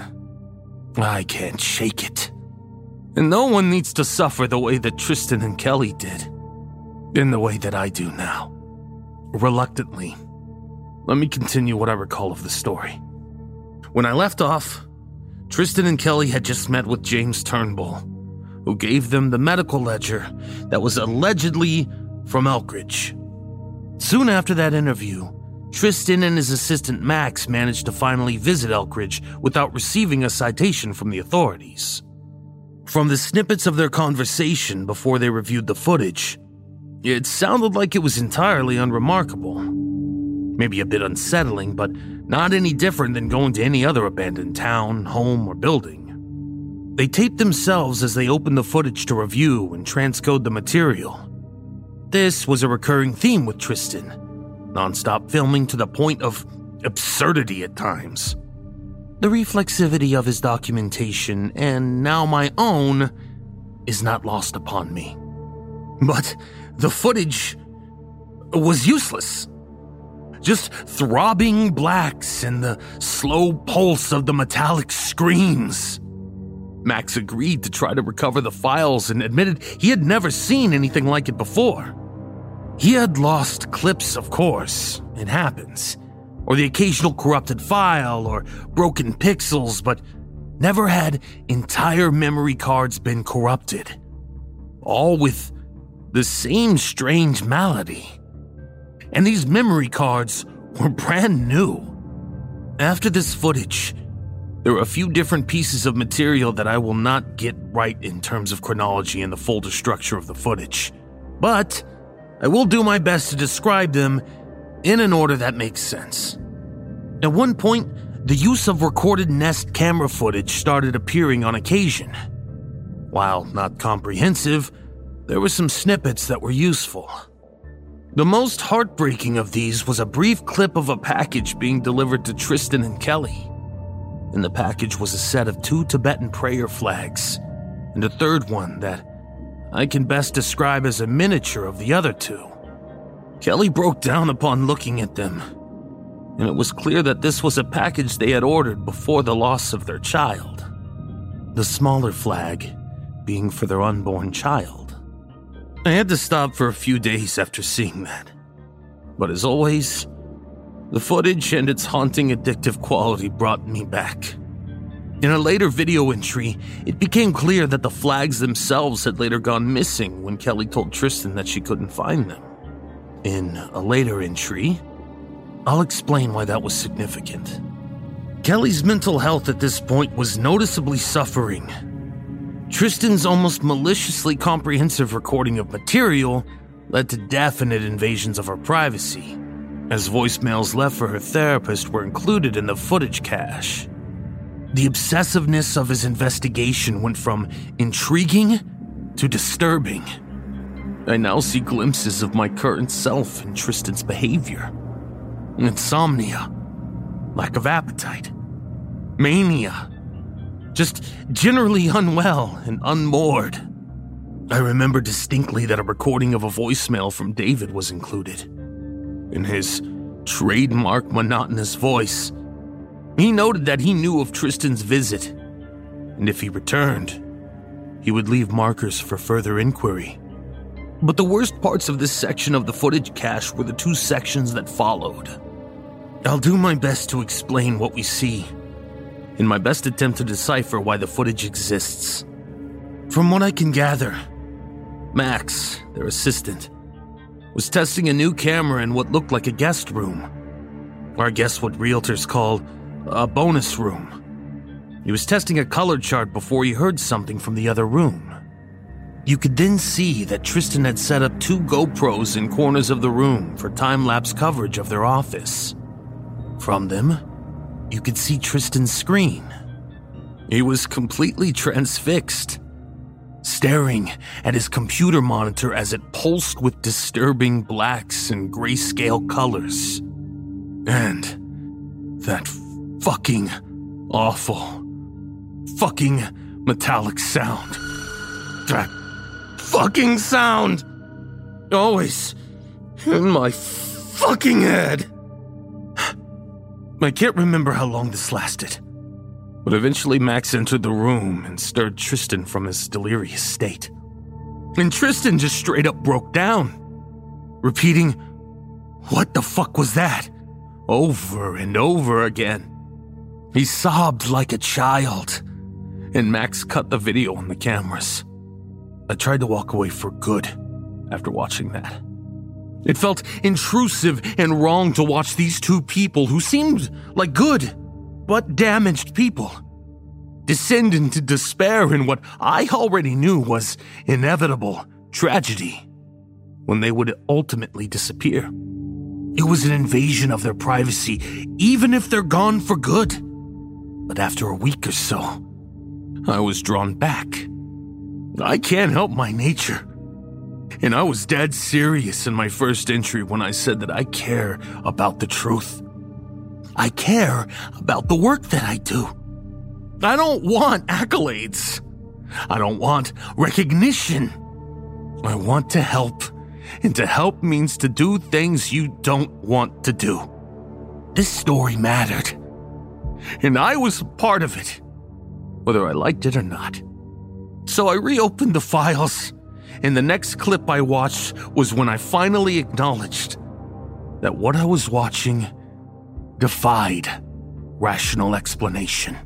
I can't shake it. And no one needs to suffer the way that Tristan and Kelly did, in the way that I do now. Reluctantly, let me continue what I recall of the story. When I left off, Tristan and Kelly had just met with James Turnbull, who gave them the medical ledger that was allegedly from Elkridge. Soon after that interview, Tristan and his assistant Max managed to finally visit Elkridge without receiving a citation from the authorities. From the snippets of their conversation before they reviewed the footage, it sounded like it was entirely unremarkable. Maybe a bit unsettling, but not any different than going to any other abandoned town, home, or building. They taped themselves as they opened the footage to review and transcode the material. This was a recurring theme with Tristan, non-stop filming to the point of absurdity at times. The reflexivity of his documentation, and now my own, is not lost upon me. But the footage was useless. Just throbbing blacks and the slow pulse of the metallic screams. Max agreed to try to recover the files and admitted he had never seen anything like it before. He had lost clips, of course, it happens, or the occasional corrupted file or broken pixels, but never had entire memory cards been corrupted. All with the same strange malady. And these memory cards were brand new. After this footage, there are a few different pieces of material that I will not get right in terms of chronology and the folder structure of the footage. But I will do my best to describe them in an order that makes sense. At one point, the use of recorded Nest camera footage started appearing on occasion. While not comprehensive, there were some snippets that were useful. The most heartbreaking of these was a brief clip of a package being delivered to Tristan and Kelly. In the package was a set of 2 Tibetan prayer flags, and a third one that I can best describe as a miniature of the other 2. Kelly broke down upon looking at them, and it was clear that this was a package they had ordered before the loss of their child. The smaller flag being for their unborn child. I had to stop for a few days after seeing that. But as always, the footage and its haunting addictive quality brought me back. In a later video entry, it became clear that the flags themselves had later gone missing when Kelly told Tristan that she couldn't find them. In a later entry, I'll explain why that was significant. Kelly's mental health at this point was noticeably suffering. Tristan's almost maliciously comprehensive recording of material led to definite invasions of her privacy, as voicemails left for her therapist were included in the footage cache. The obsessiveness of his investigation went from intriguing to disturbing. I now see glimpses of my current self in Tristan's behavior. Insomnia, lack of appetite, mania, just generally unwell and unmoored. I remember distinctly that a recording of a voicemail from David was included. In his trademark monotonous voice, he noted that he knew of Tristan's visit, and if he returned, he would leave markers for further inquiry. But the worst parts of this section of the footage cache were the 2 sections that followed. I'll do my best to explain what we see, in my best attempt to decipher why the footage exists. From what I can gather, Max, their assistant, was testing a new camera in what looked like a guest room, or I guess what realtors call a bonus room. He was testing a color chart before he heard something from the other room. You could then see that Tristan had set up 2 GoPros in corners of the room for time-lapse coverage of their office. From them, you could see Tristan's screen. He was completely transfixed, staring at his computer monitor as it pulsed with disturbing blacks and grayscale colors. And that fucking awful, fucking metallic sound. That fucking sound. Always in my fucking head. I can't remember how long this lasted, but eventually Max entered the room and stirred Tristan from his delirious state. And Tristan just straight up broke down, repeating, "What the fuck was that?" over and over again. He sobbed like a child, and Max cut the video on the cameras. I tried to walk away for good after watching that. It felt intrusive and wrong to watch these two people who seemed like good but damaged people descend into despair in what I already knew was inevitable tragedy when they would ultimately disappear. It was an invasion of their privacy, even if they're gone for good. But after a week or so, I was drawn back. I can't help my nature. And I was dead serious in my first entry when I said that I care about the truth. I care about the work that I do. I don't want accolades. I don't want recognition. I want to help. And to help means to do things you don't want to do. This story mattered. And I was a part of it, whether I liked it or not. So I reopened the files, and the next clip I watched was when I finally acknowledged that what I was watching defied rational explanation.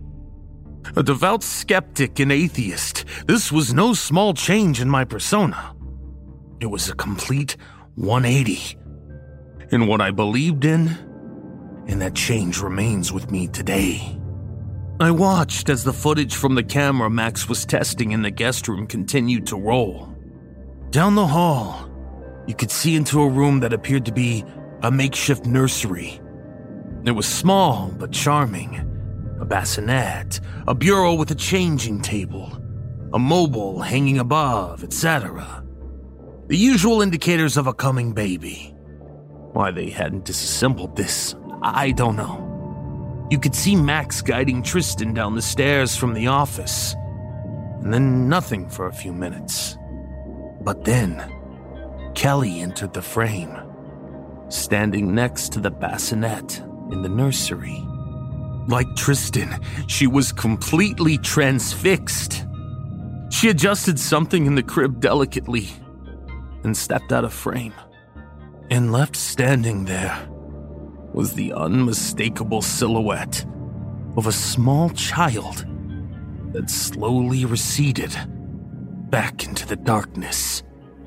A devout skeptic and atheist, this was no small change in my persona. It was a complete 180 in what I believed in, and that change remains with me today. I watched as the footage from the camera Max was testing in the guest room continued to roll. Down the hall, you could see into a room that appeared to be a makeshift nursery. It was small but charming. A bassinet, a bureau with a changing table, a mobile hanging above, etc. The usual indicators of a coming baby. Why they hadn't disassembled this, I don't know. You could see Max guiding Tristan down the stairs from the office, and then nothing for a few minutes. But then, Kelly entered the frame, standing next to the bassinet in the nursery. Like Tristan, she was completely transfixed. She adjusted something in the crib delicately and stepped out of frame. And left standing there was the unmistakable silhouette of a small child that slowly receded back into the darkness.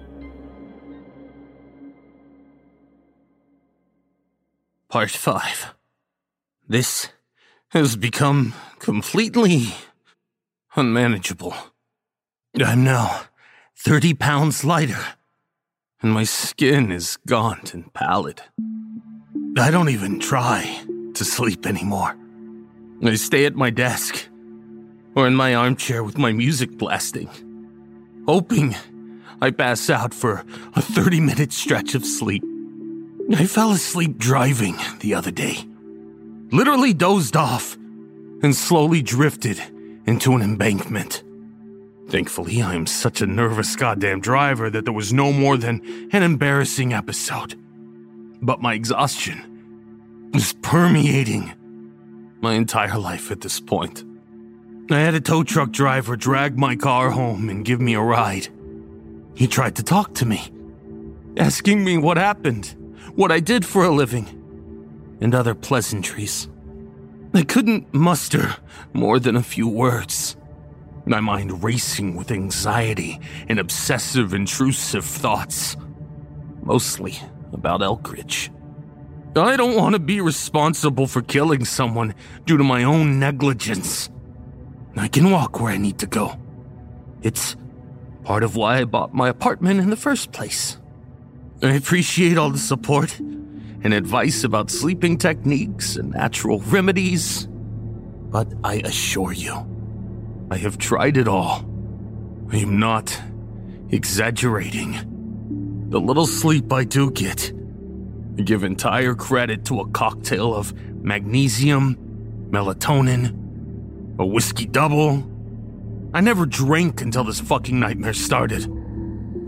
Part 5. This has become completely unmanageable. I'm now 30 pounds lighter, and my skin is gaunt and pallid. I don't even try to sleep anymore. I stay at my desk or in my armchair with my music blasting, hoping I pass out for a 30-minute stretch of sleep. I fell asleep driving the other day. Literally dozed off and slowly drifted into an embankment. Thankfully, I am such a nervous goddamn driver that there was no more than an embarrassing episode. But my exhaustion was permeating my entire life at this point. I had a tow truck driver drag my car home and give me a ride. He tried to talk to me, asking me what happened, what I did for a living, and other pleasantries. I couldn't muster more than a few words, my mind racing with anxiety and obsessive, intrusive thoughts, mostly about Elkridge. I don't want to be responsible for killing someone due to my own negligence. I can walk where I need to go. It's part of why I bought my apartment in the first place. I appreciate all the support and advice about sleeping techniques and natural remedies, but I assure you, I have tried it all. I am not exaggerating. The little sleep I do get, I give entire credit to a cocktail of magnesium, melatonin, a whiskey double. I never drank until this fucking nightmare started.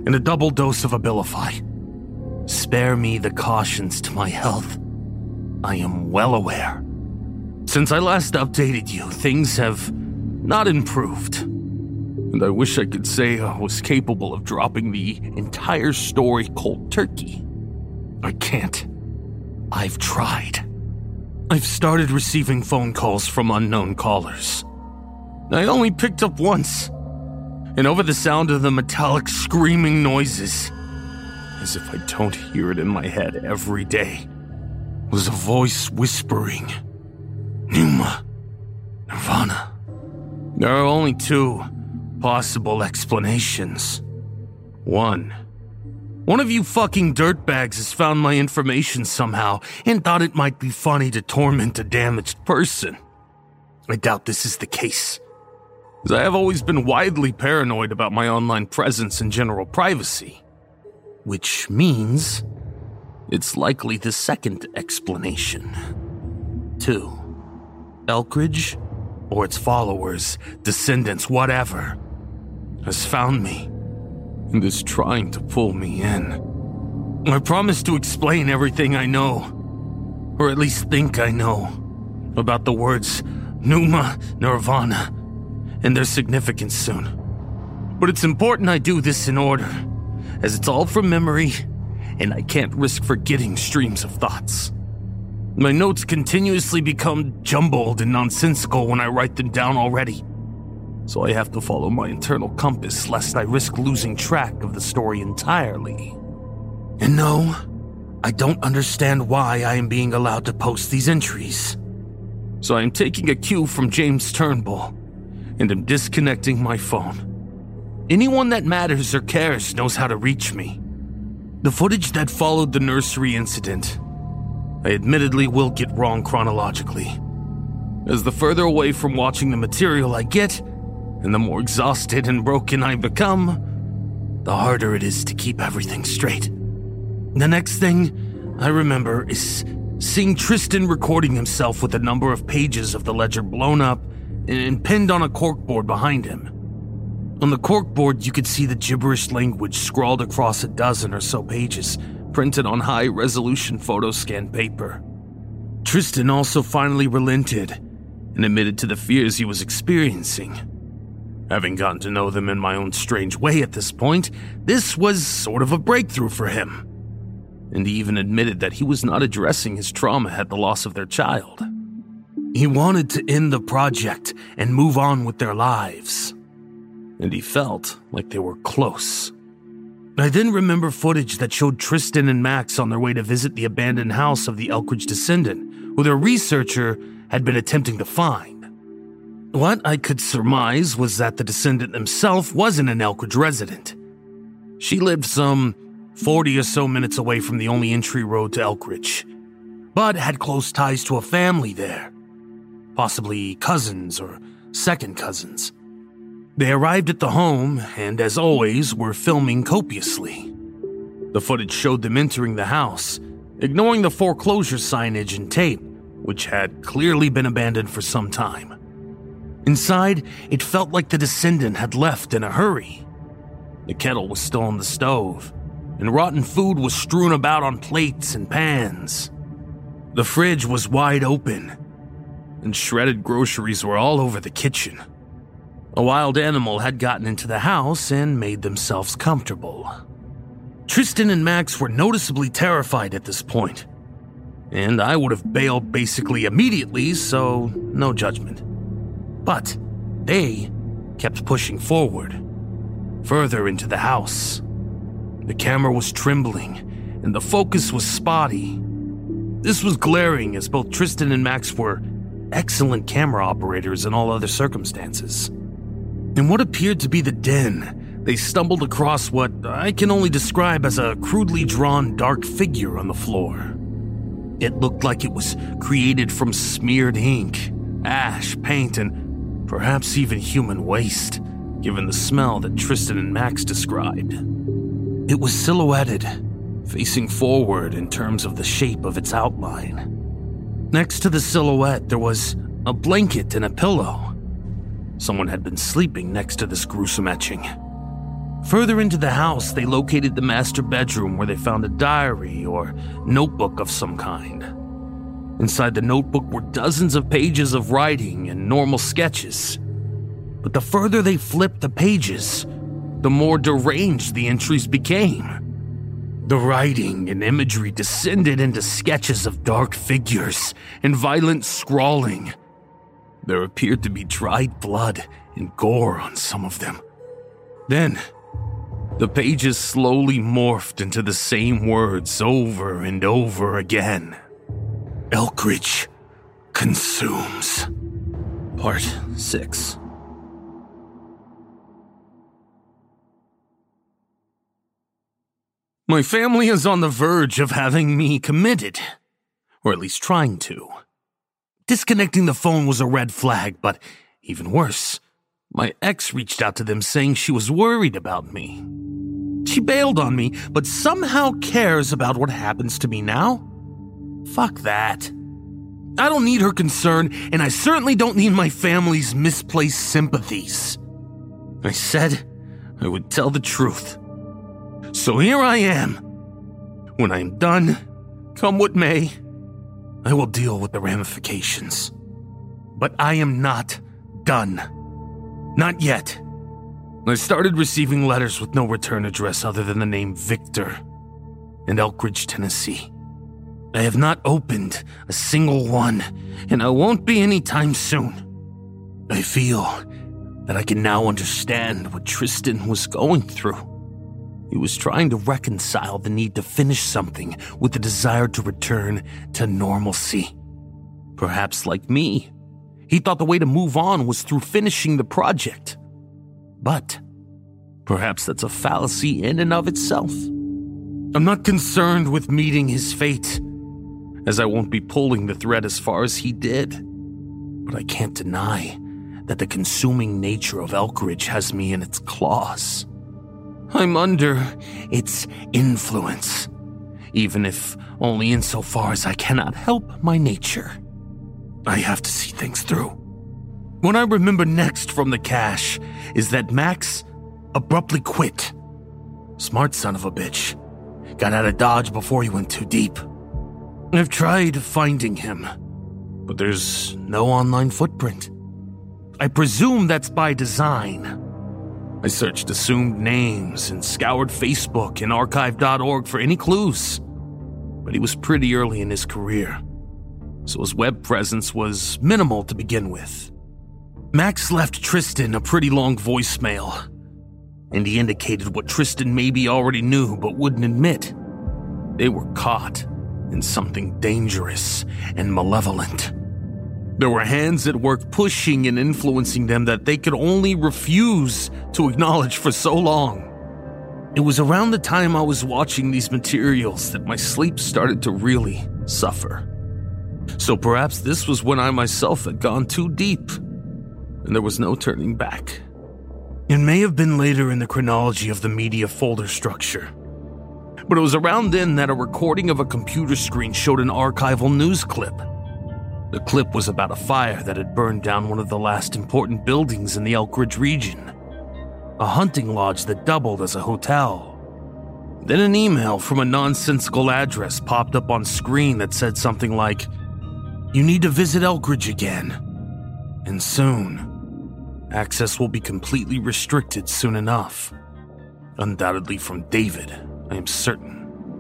and a double dose of Abilify. Spare me the cautions to my health. I am well aware. Since I last updated you, things have not improved. And I wish I could say I was capable of dropping the entire story cold turkey. I can't. I've tried. I've started receiving phone calls from unknown callers. I only picked up once, and over the sound of the metallic screaming noises, as if I don't hear it in my head every day, was a voice whispering, Pneuma, Nirvana. There are only two possible explanations. One of you fucking dirtbags has found my information somehow and thought it might be funny to torment a damaged person. I doubt this is the case, as I have always been widely paranoid about my online presence and general privacy. Which means it's likely the second explanation. 2. Elkridge, or its followers, descendants, whatever, has found me and is trying to pull me in. I promise to explain everything I know, or at least think I know, about the words Pneuma, Nirvana, and their significance soon. But it's important I do this in order, as it's all from memory, and I can't risk forgetting streams of thoughts. My notes continuously become jumbled and nonsensical when I write them down already, so I have to follow my internal compass lest I risk losing track of the story entirely. And no, I don't understand why I am being allowed to post these entries. So I am taking a cue from James Turnbull, and am disconnecting my phone. Anyone that matters or cares knows how to reach me. The footage that followed the nursery incident, I admittedly will get wrong chronologically, as the further away from watching the material I get, and the more exhausted and broken I become, the harder it is to keep everything straight. The next thing I remember is seeing Tristan recording himself with a number of pages of the ledger blown up and pinned on a corkboard behind him. On the corkboard, you could see the gibberish language scrawled across a dozen or so pages, printed on high-resolution photo-scan paper. Tristan also finally relented and admitted to the fears he was experiencing. Having gotten to know them in my own strange way at this point, this was sort of a breakthrough for him. And he even admitted that he was not addressing his trauma at the loss of their child. He wanted to end the project and move on with their lives. And he felt like they were close. I then remember footage that showed Tristan and Max on their way to visit the abandoned house of the Elkridge descendant, who their researcher had been attempting to find. What I could surmise was that the descendant himself wasn't an Elkridge resident. She lived some 40 or so minutes away from the only entry road to Elkridge, but had close ties to a family there. Possibly cousins or second cousins. They arrived at the home and, as always, were filming copiously. The footage showed them entering the house, ignoring the foreclosure signage and tape, which had clearly been abandoned for some time. Inside, it felt like the descendant had left in a hurry. The kettle was still on the stove, and rotten food was strewn about on plates and pans. The fridge was wide open, and shredded groceries were all over the kitchen. A wild animal had gotten into the house and made themselves comfortable. Tristan and Max were noticeably terrified at this point, and I would have bailed basically immediately, so no judgment. But they kept pushing forward, further into the house. The camera was trembling, and the focus was spotty. This was glaring, as both Tristan and Max were excellent camera operators in all other circumstances. In what appeared to be the den, they stumbled across what I can only describe as a crudely drawn dark figure on the floor. It looked like it was created from smeared ink, ash, paint, and perhaps even human waste, given the smell that Tristan and Max described. It was silhouetted, facing forward in terms of the shape of its outline. Next to the silhouette, there was a blanket and a pillow. Someone had been sleeping next to this gruesome etching. Further into the house, they located the master bedroom where they found a diary or notebook of some kind. Inside the notebook were dozens of pages of writing and normal sketches. But the further they flipped the pages, the more deranged the entries became. The writing and imagery descended into sketches of dark figures and violent scrawling. There appeared to be dried blood and gore on some of them. Then, the pages slowly morphed into the same words over and over again. Elkridge consumes. Part 6. My family is on the verge of having me committed, or at least trying to. Disconnecting the phone was a red flag, but even worse, my ex reached out to them saying she was worried about me. She bailed on me, but somehow cares about what happens to me now? Fuck that. I don't need her concern, and I certainly don't need my family's misplaced sympathies. I said I would tell the truth. So here I am. When I am done, come what may, I will deal with the ramifications. But I am not done. Not yet. I started receiving letters with no return address other than the name Victor in Elkridge, Tennessee. I have not opened a single one, and I won't be anytime soon. I feel that I can now understand what Tristan was going through. He was trying to reconcile the need to finish something with the desire to return to normalcy. Perhaps like me, he thought the way to move on was through finishing the project. But perhaps that's a fallacy in and of itself. I'm not concerned with meeting his fate, as I won't be pulling the thread as far as he did. But I can't deny that the consuming nature of Elkridge has me in its claws. I'm under its influence, even if only insofar as I cannot help my nature. I have to see things through. What I remember next from the cache is that Max abruptly quit. Smart son of a bitch. Got out of Dodge before he went too deep. I've tried finding him, but there's no online footprint. I presume that's by design. I searched assumed names and scoured Facebook and archive.org for any clues, but he was pretty early in his career, so his web presence was minimal to begin with. Max left Tristan a pretty long voicemail, and he indicated what Tristan maybe already knew but wouldn't admit. They were caught in something dangerous and malevolent. There were hands at work pushing and influencing them that they could only refuse to acknowledge for so long. It was around the time I was watching these materials that my sleep started to really suffer. So perhaps this was when I myself had gone too deep, and there was no turning back. It may have been later in the chronology of the media folder structure, but it was around then that a recording of a computer screen showed an archival news clip. The clip was about a fire that had burned down one of the last important buildings in the Elkridge region, a hunting lodge that doubled as a hotel. Then an email from a nonsensical address popped up on screen that said something like, "You need to visit Elkridge again, and soon. Access will be completely restricted soon enough." Undoubtedly from David, I am certain.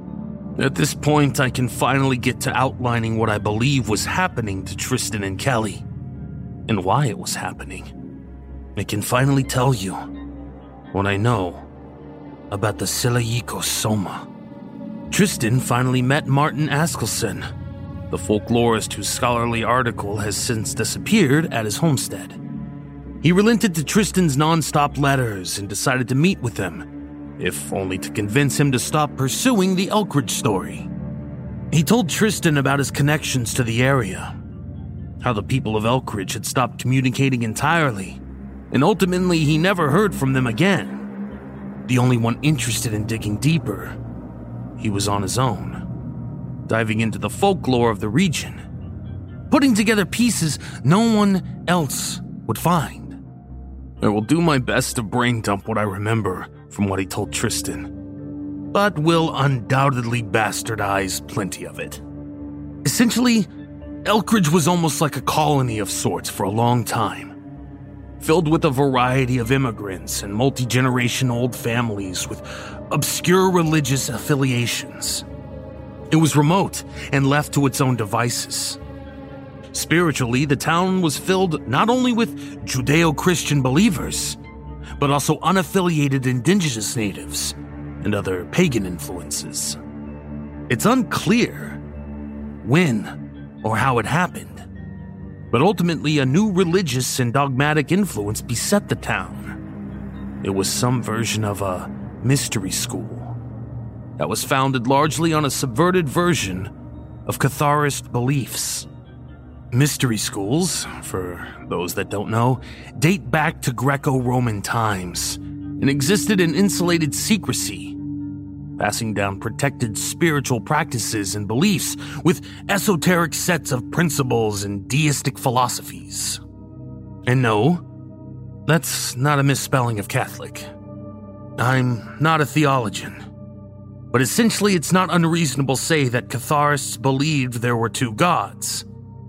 At this point, I can finally get to outlining what I believe was happening to Tristan and Kelly, and why it was happening. I can finally tell you what I know about the Silayiko Soma. Tristan finally met Martin Askelson, the folklorist whose scholarly article has since disappeared at his homestead. He relented to Tristan's non-stop letters and decided to meet with him, if only to convince him to stop pursuing the Elkridge story. He told Tristan about his connections to the area, how the people of Elkridge had stopped communicating entirely, and ultimately he never heard from them again. The only one interested in digging deeper, he was on his own, diving into the folklore of the region, putting together pieces no one else would find. I will do my best to brain dump what I remember from what he told Tristan, but will undoubtedly bastardize plenty of it. Essentially, Elkridge was almost like a colony of sorts for a long time, filled with a variety of immigrants and multi-generation-old families with obscure religious affiliations. It was remote and left to its own devices. Spiritually, the town was filled not only with Judeo-Christian believers, but also unaffiliated indigenous natives and other pagan influences. It's unclear when or how it happened, but ultimately a new religious and dogmatic influence beset the town. It was some version of a mystery school that was founded largely on a subverted version of Catharist beliefs. Mystery schools, for those that don't know, date back to Greco-Roman times and existed in insulated secrecy, passing down protected spiritual practices and beliefs with esoteric sets of principles and deistic philosophies. And no, that's not a misspelling of Catholic. I'm not a theologian, but essentially it's not unreasonable to say that Catharists believed there were two gods,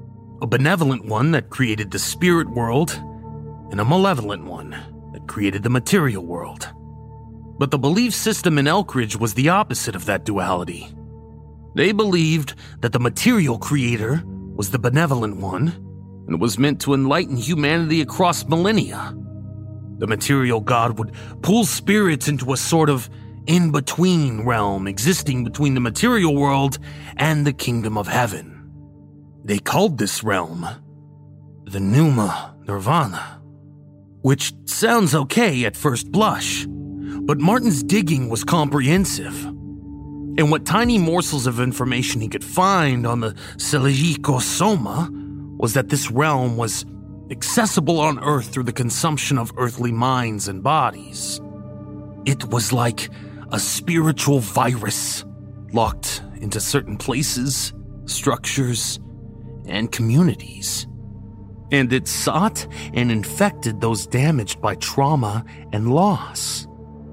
a benevolent one that created the spirit world and a malevolent one that created the material world. But the belief system in Elkridge was the opposite of that duality. They believed that the material creator was the benevolent one and was meant to enlighten humanity across millennia. The material god would pull spirits into a sort of in-between realm existing between the material world and the kingdom of heaven. They called this realm the Pneuma Nirvana, which sounds okay at first blush, but Martin's digging was comprehensive, and what tiny morsels of information he could find on the Seleucus Soma was that this realm was accessible on Earth through the consumption of earthly minds and bodies. It was like a spiritual virus locked into certain places, structures, and communities. And it sought and infected those damaged by trauma and loss.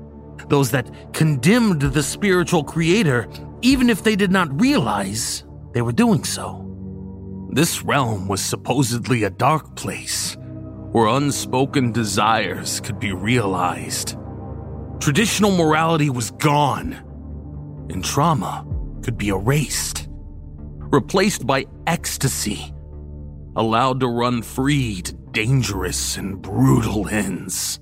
Those that condemned the spiritual creator, even if they did not realize they were doing so. This realm was supposedly a dark place where unspoken desires could be realized. Traditional morality was gone, and trauma could be erased, replaced by ecstasy, allowed to run free to dangerous and brutal ends.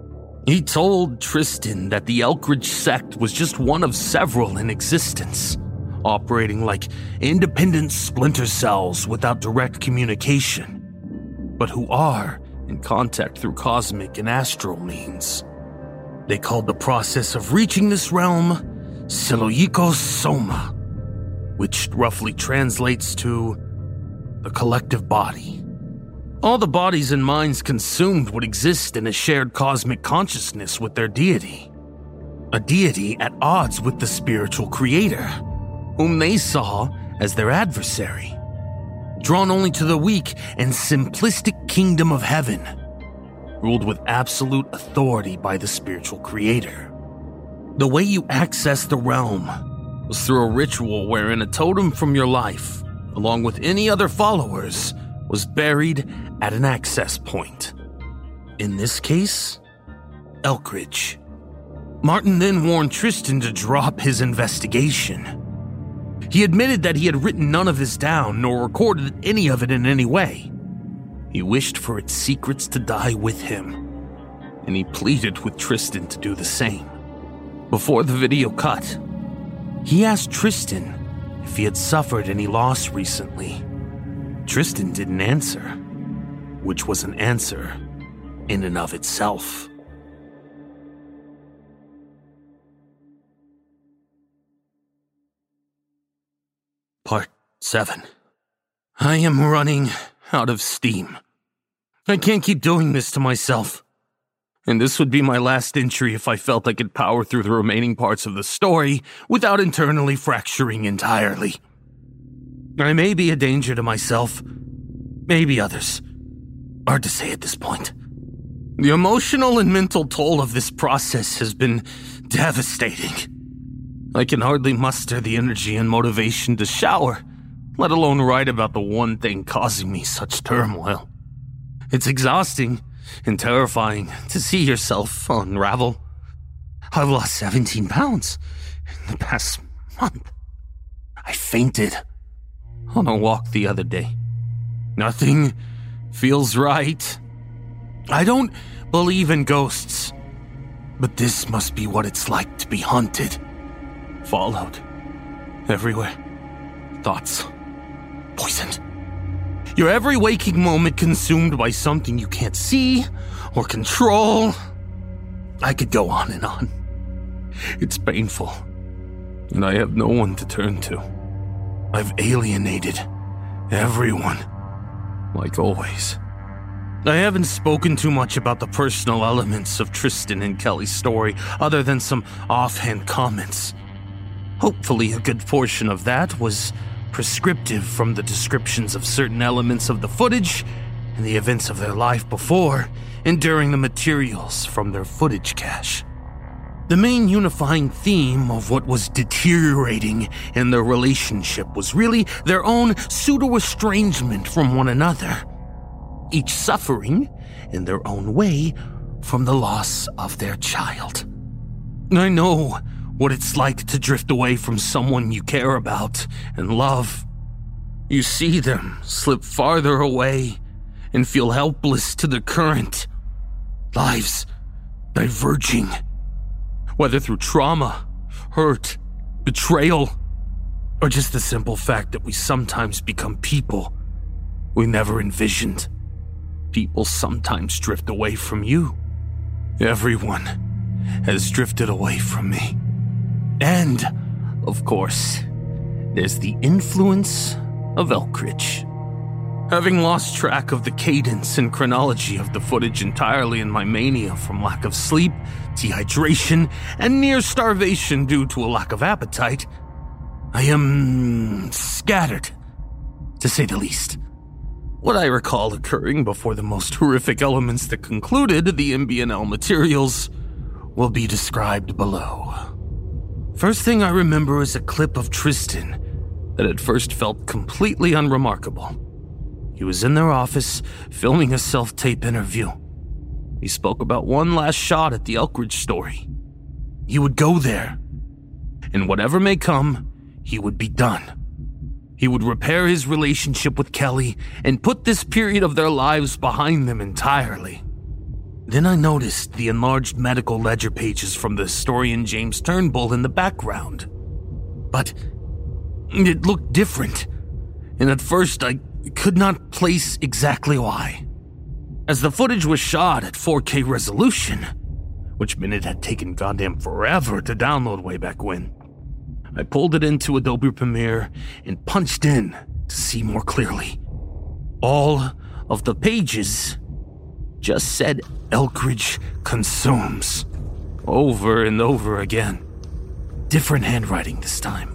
He told Tristan that the Elkridge sect was just one of several in existence, operating like independent splinter cells without direct communication, but who are in contact through cosmic and astral means. They called the process of reaching this realm Seleucus Soma, which roughly translates to the collective body. All the bodies and minds consumed would exist in a shared cosmic consciousness with their deity. A deity at odds with the spiritual creator, whom they saw as their adversary, drawn only to the weak and simplistic kingdom of heaven, ruled with absolute authority by the spiritual creator. The way you access the realm was through a ritual wherein a totem from your life, along with any other followers, was buried at an access point. In this case, Elkridge. Martin then warned Tristan to drop his investigation. He admitted that he had written none of this down nor recorded any of it in any way. He wished for its secrets to die with him, and he pleaded with Tristan to do the same. Before the video cut, he asked Tristan if he had suffered any loss recently. Tristan didn't answer, which was an answer in and of itself. Part 7. I am running out of steam. I can't keep doing this to myself. And this would be my last entry if I felt I could power through the remaining parts of the story without internally fracturing entirely. I may be a danger to myself, maybe others. Hard to say at this point. The emotional and mental toll of this process has been devastating. I can hardly muster the energy and motivation to shower, let alone write about the one thing causing me such turmoil. It's exhausting and terrifying to see yourself unravel. I've lost 17 pounds in the past month. I fainted on a walk the other day. Nothing feels right. I don't believe in ghosts, but this must be what it's like to be hunted, followed, everywhere, thoughts, poisoned. Your every waking moment consumed by something you can't see or control. I could go on and on. It's painful, and I have no one to turn to. I've alienated everyone, like always. I haven't spoken too much about the personal elements of Tristan and Kelly's story, other than some offhand comments. Hopefully, a good portion of that was prescriptive from the descriptions of certain elements of the footage and the events of their life before and during the materials from their footage cache. The main unifying theme of what was deteriorating in their relationship was really their own pseudo-estrangement from one another, each suffering in their own way from the loss of their child. I know what it's like to drift away from someone you care about and love. You see them slip farther away and feel helpless to the current. Lives diverging, whether through trauma, hurt, betrayal, or just the simple fact that we sometimes become people we never envisioned. People sometimes drift away from you. Everyone has drifted away from me. And, of course, there's the influence of Elkridge. Having lost track of the cadence and chronology of the footage entirely in my mania from lack of sleep, dehydration, and near starvation due to a lack of appetite, I am scattered, to say the least. What I recall occurring before the most horrific elements that concluded the MBNL materials will be described below. First thing I remember is a clip of Tristan that at first felt completely unremarkable. He was in their office filming a self-tape interview. He spoke about one last shot at the Elkridge story. He would go there, and whatever may come, he would be done. He would repair his relationship with Kelly and put this period of their lives behind them entirely. Then I noticed the enlarged medical ledger pages from the historian James Turnbull in the background. But it looked different, and at first I could not place exactly why. As the footage was shot at 4K resolution, which meant it had taken goddamn forever to download way back when, I pulled it into Adobe Premiere and punched in to see more clearly. All of the pages just said Elkridge consumes over and over again. Different handwriting this time.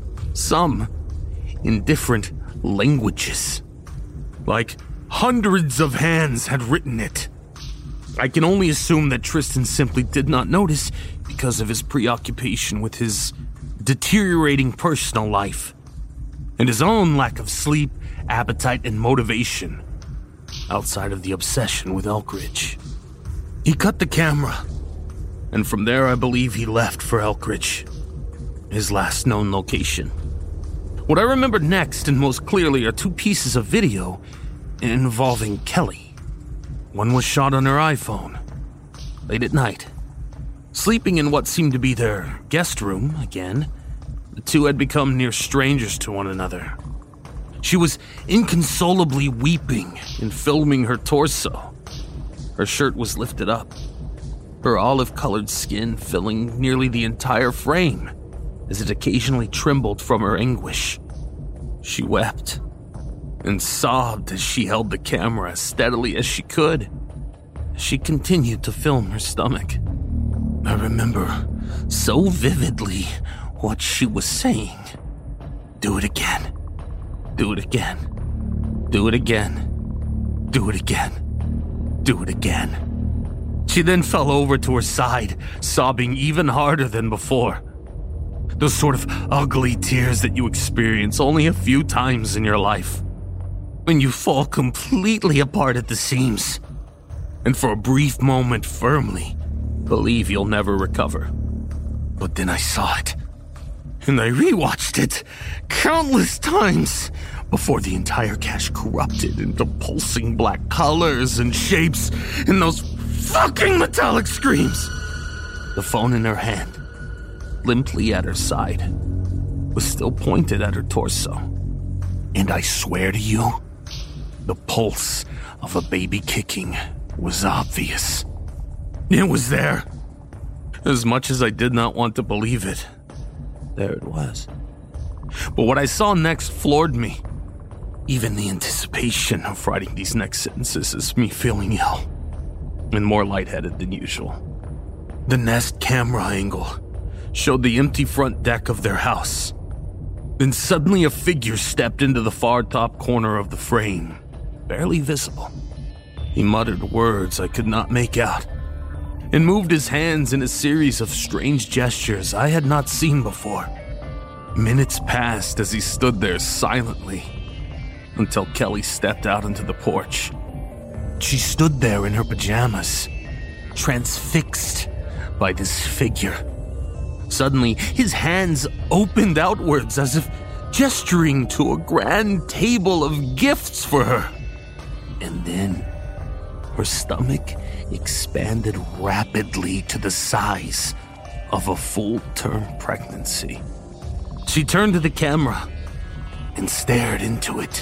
Some in different languages. Like hundreds of hands had written it. I can only assume that Tristan simply did not notice because of his preoccupation with his deteriorating personal life and his own lack of sleep, appetite, and motivation outside of the obsession with Elkridge. He cut the camera, and from there I believe he left for Elkridge, his last known location. What I remember next and most clearly are two pieces of video involving Kelly. One was shot on her iPhone, late at night. Sleeping in what seemed to be their guest room again, the two had become near strangers to one another. She was inconsolably weeping and filming her torso. Her shirt was lifted up, her olive-colored skin filling nearly the entire frame as it occasionally trembled from her anguish. She wept and sobbed as she held the camera as steadily as she could. She continued to film her stomach. I remember so vividly what she was saying. Do it again. Do it again. Do it again. Do it again. Do it again. She then fell over to her side, sobbing even harder than before. Those sort of ugly tears that you experience only a few times in your life. When you fall completely apart at the seams, and for a brief moment firmly believe you'll never recover. But then I saw it, and I rewatched it countless times before the entire cache corrupted into pulsing black colors and shapes and those fucking metallic screams. The phone in her hand, limply at her side, was still pointed at her torso. And I swear to you, the pulse of a baby kicking was obvious. It was there. As much as I did not want to believe it, there it was. But what I saw next floored me. Even the anticipation of writing these next sentences is me feeling ill and more lightheaded than usual. The Nest camera angle showed the empty front deck of their house. Then suddenly a figure stepped into the far top corner of the frame, barely visible. He muttered words I could not make out and moved his hands in a series of strange gestures I had not seen before. Minutes passed as he stood there silently until Kelly stepped out into the porch. She stood there in her pajamas, transfixed by this figure. Suddenly, his hands opened outwards as if gesturing to a grand table of gifts for her. And then, her stomach expanded rapidly to the size of a full-term pregnancy. She turned to the camera and stared into it.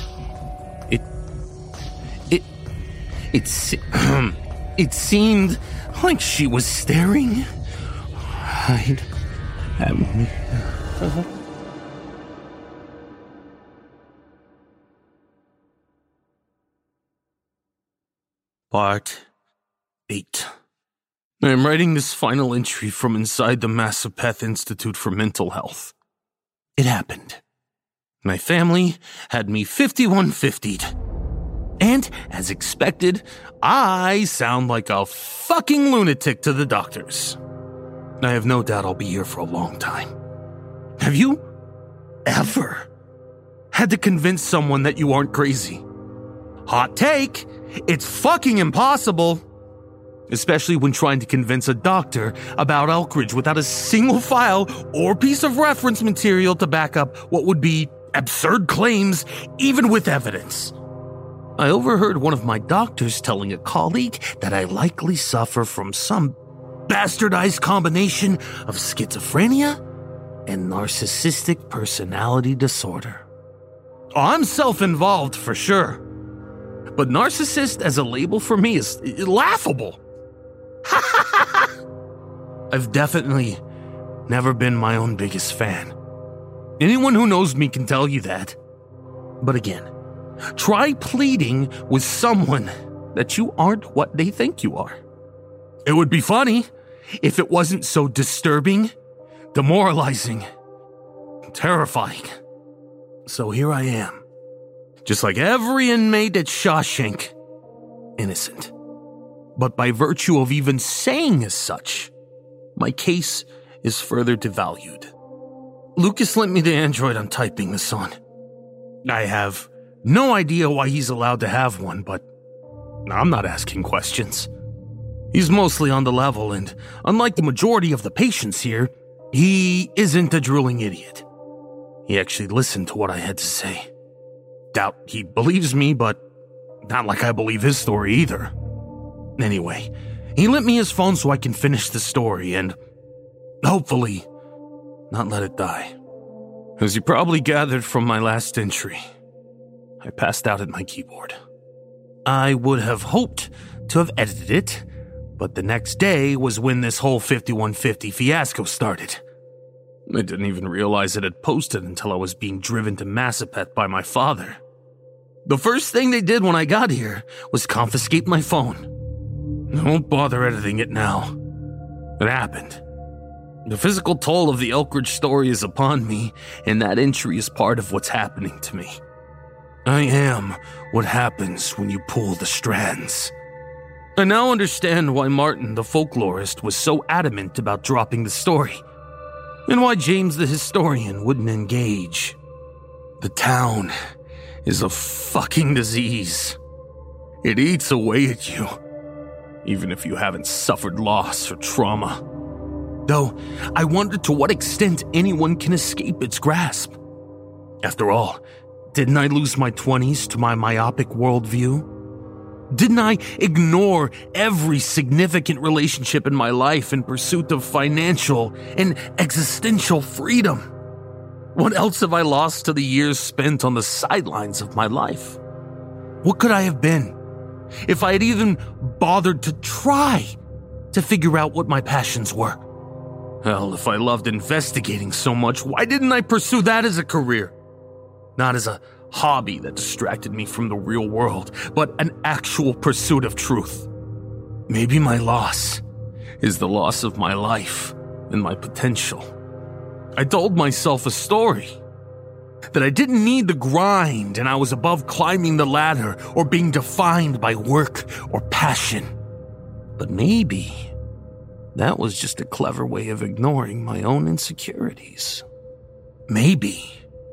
It seemed like she was staring right at me. Part 8. I am writing this final entry from inside the Massapeth Institute for Mental Health. It happened. My family had me 5150'd. And, as expected, I sound like a fucking lunatic to the doctors. I have no doubt I'll be here for a long time. Have you ever had to convince someone that you aren't crazy? Hot take, it's fucking impossible. Especially when trying to convince a doctor about Elkridge without a single file or piece of reference material to back up what would be absurd claims, even with evidence. I overheard one of my doctors telling a colleague that I likely suffer from some bastardized combination of schizophrenia and narcissistic personality disorder. I'm self-involved for sure, but narcissist as a label for me is laughable. I've definitely never been my own biggest fan. Anyone who knows me can tell you that. But again, try pleading with someone that you aren't what they think you are. It would be funny if it wasn't so disturbing, demoralizing, terrifying. So here I am, just like every inmate at Shawshank, innocent. But by virtue of even saying as such, my case is further devalued. Lucas lent me the Android I'm typing this on. I have no idea why he's allowed to have one, but I'm not asking questions. He's mostly on the level, and unlike the majority of the patients here, he isn't a drooling idiot. He actually listened to what I had to say. Doubt he believes me, but not like I believe his story either. Anyway, he lent me his phone so I can finish the story and, hopefully, not let it die. As you probably gathered from my last entry, I passed out at my keyboard. I would have hoped to have edited it, but the next day was when this whole 5150 fiasco started. I didn't even realize it had posted until I was being driven to Massapeth by my father. The first thing they did when I got here was confiscate my phone. I won't bother editing it now. It happened. The physical toll of the Elkridge story is upon me, and that entry is part of what's happening to me. I am what happens when you pull the strands. I now understand why Martin, the folklorist, was so adamant about dropping the story, and why James, the historian, wouldn't engage. The town is a fucking disease. It eats away at you, even if you haven't suffered loss or trauma. Though, I wonder to what extent anyone can escape its grasp. After all, didn't I lose my 20s to my myopic worldview? Didn't I ignore every significant relationship in my life in pursuit of financial and existential freedom? What else have I lost to the years spent on the sidelines of my life? What could I have been if I had even bothered to try to figure out what my passions were? Hell, if I loved investigating so much, why didn't I pursue that as a career? Not as a hobby that distracted me from the real world, but an actual pursuit of truth. Maybe my loss is the loss of my life and my potential. I told myself a story that I didn't need the grind and I was above climbing the ladder or being defined by work or passion. But maybe that was just a clever way of ignoring my own insecurities. Maybe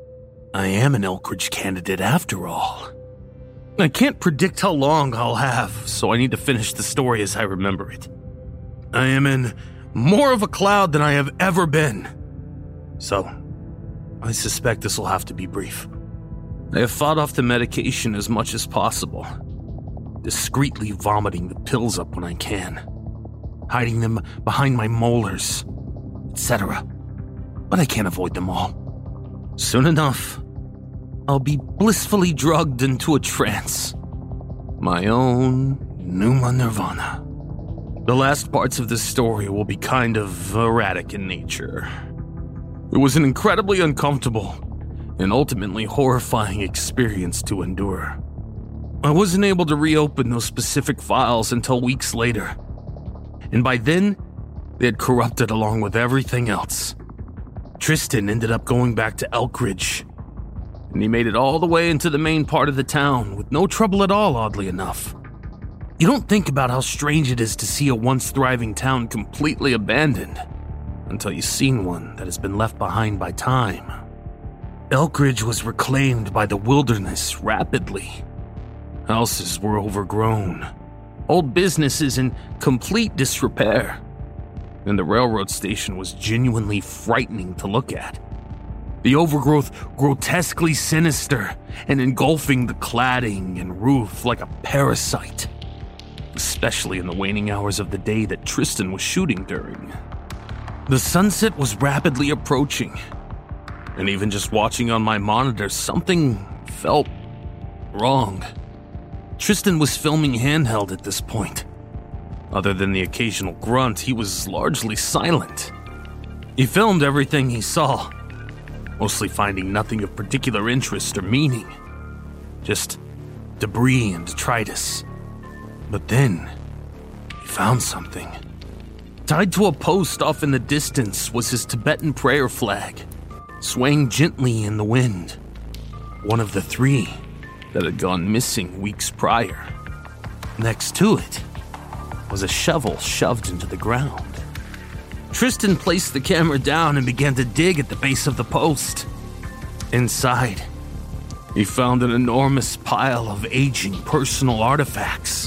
I am an Elkridge candidate after all. I can't predict how long I'll have, so I need to finish the story as I remember it. I am in more of a cloud than I have ever been. So, I suspect this will have to be brief. I have fought off the medication as much as possible, discreetly vomiting the pills up when I can, hiding them behind my molars, etc. But I can't avoid them all. Soon enough, I'll be blissfully drugged into a trance. My own Numa Nirvana. The last parts of this story will be kind of erratic in nature. It was an incredibly uncomfortable and ultimately horrifying experience to endure. I wasn't able to reopen those specific files until weeks later, and by then, they had corrupted along with everything else. Tristan ended up going back to Elkridge, and he made it all the way into the main part of the town with no trouble at all, oddly enough. You don't think about how strange it is to see a once thriving town completely abandoned until you've seen one that has been left behind by time. Elkridge was reclaimed by the wilderness rapidly. Houses were overgrown, old businesses in complete disrepair, and the railroad station was genuinely frightening to look at. The overgrowth grotesquely sinister and engulfing the cladding and roof like a parasite, especially in the waning hours of the day that Tristan was shooting during. The sunset was rapidly approaching, and even just watching on my monitor, something felt wrong. Tristan was filming handheld at this point. Other than the occasional grunt, he was largely silent. He filmed everything he saw, mostly finding nothing of particular interest or meaning. Just debris and detritus. But then, he found something. Tied to a post off in the distance was his Tibetan prayer flag, swaying gently in the wind. One of the 3 that had gone missing weeks prior. Next to it was a shovel shoved into the ground. Tristan placed the camera down and began to dig at the base of the post. Inside, he found an enormous pile of aging personal artifacts.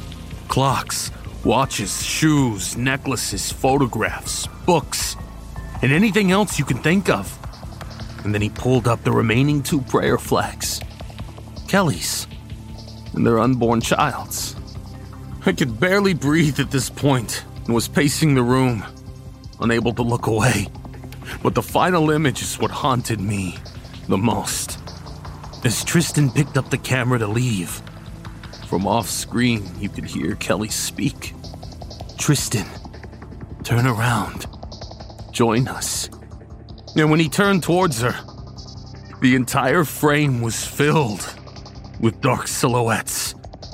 Clocks, watches, shoes, necklaces, photographs, books, and anything else you can think of. And then he pulled up the remaining 2 prayer flags. Kelly's and their unborn child's. I could barely breathe at this point and was pacing the room, unable to look away. But the final image is what haunted me the most. As Tristan picked up the camera to leave, from off-screen you could hear Kelly speak. "Tristan, turn around. Join us." And when he turned towards her, the entire frame was filled with dark silhouettes.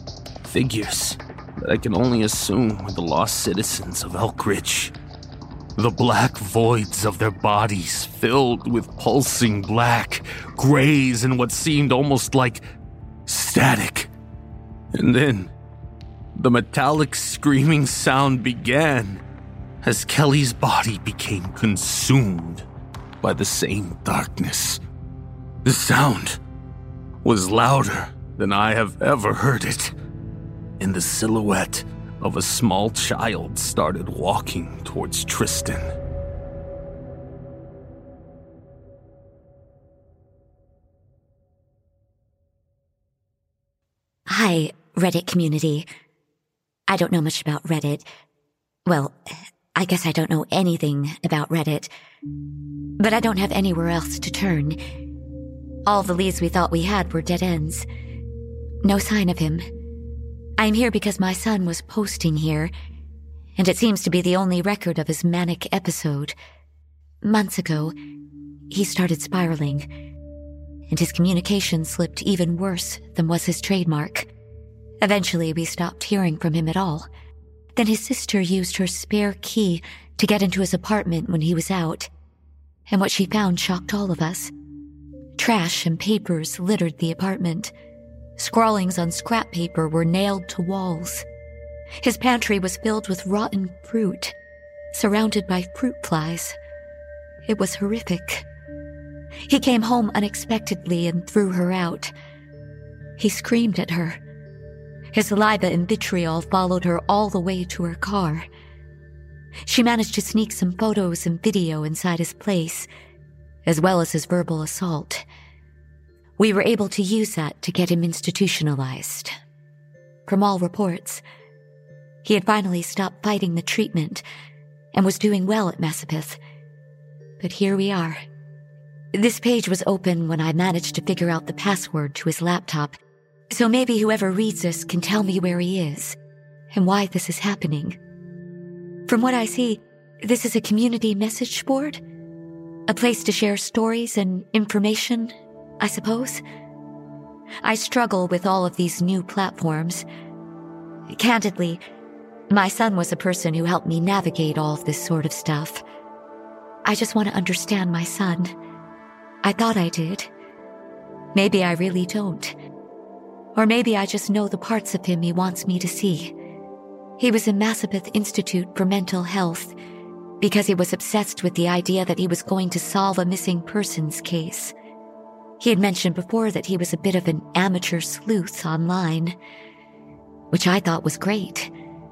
Figures that I can only assume were the lost citizens of Elkridge. The black voids of their bodies filled with pulsing black, grays, and what seemed almost like static. And then, The metallic screaming sound began as Kelly's body became consumed by the same darkness. The sound was louder than I have ever heard it, and the silhouette of a small child started walking towards Tristan. Hi, Reddit community. I don't know much about Reddit. Well, I guess I don't know anything about Reddit. But I don't have anywhere else to turn. All the leads we thought we had were dead ends. No sign of him. I'm here because my son was posting here, and it seems to be the only record of his manic episode. Months ago, he started spiraling, and his communication slipped even worse than was his trademark. Eventually, we stopped hearing from him at all. Then his sister used her spare key to get into his apartment when he was out, and what she found shocked all of us. Trash and papers littered the apartment. Scrawlings on scrap paper were nailed to walls. His pantry was filled with rotten fruit, surrounded by fruit flies. It was horrific. He came home unexpectedly and threw her out. He screamed at her. His saliva and vitriol followed her all the way to her car. She managed to sneak some photos and video inside his place, as well as his verbal assault. We were able to use that to get him institutionalized. From all reports, he had finally stopped fighting the treatment and was doing well at Massapith. But here we are. This page was open when I managed to figure out the password to his laptop, so maybe whoever reads this can tell me where he is and why this is happening. From what I see, this is a community message board? A place to share stories and information, I suppose? I struggle with all of these new platforms. Candidly, my son was a person who helped me navigate all of this sort of stuff. I just want to understand my son. I thought I did. Maybe I really don't. Or maybe I just know the parts of him he wants me to see. He was in Massapith Institute for Mental Health because he was obsessed with the idea that he was going to solve a missing persons case. He had mentioned before that he was a bit of an amateur sleuth online, which I thought was great.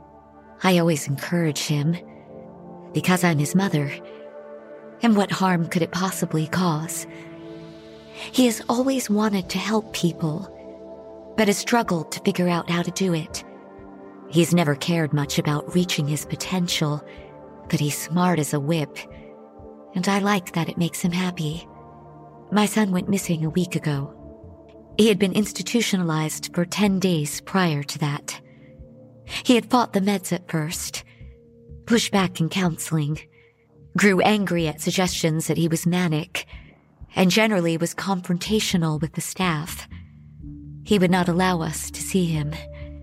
I always encourage him, because I'm his mother. And what harm could it possibly cause? He has always wanted to help people, but has struggled to figure out how to do it. He's never cared much about reaching his potential, but he's smart as a whip, and I like that it makes him happy. My son went missing a week ago. He had been institutionalized for 10 days prior to that. He had fought the meds at first, pushed back in counseling, grew angry at suggestions that he was manic, and generally was confrontational with the staff. He would not allow us to see him.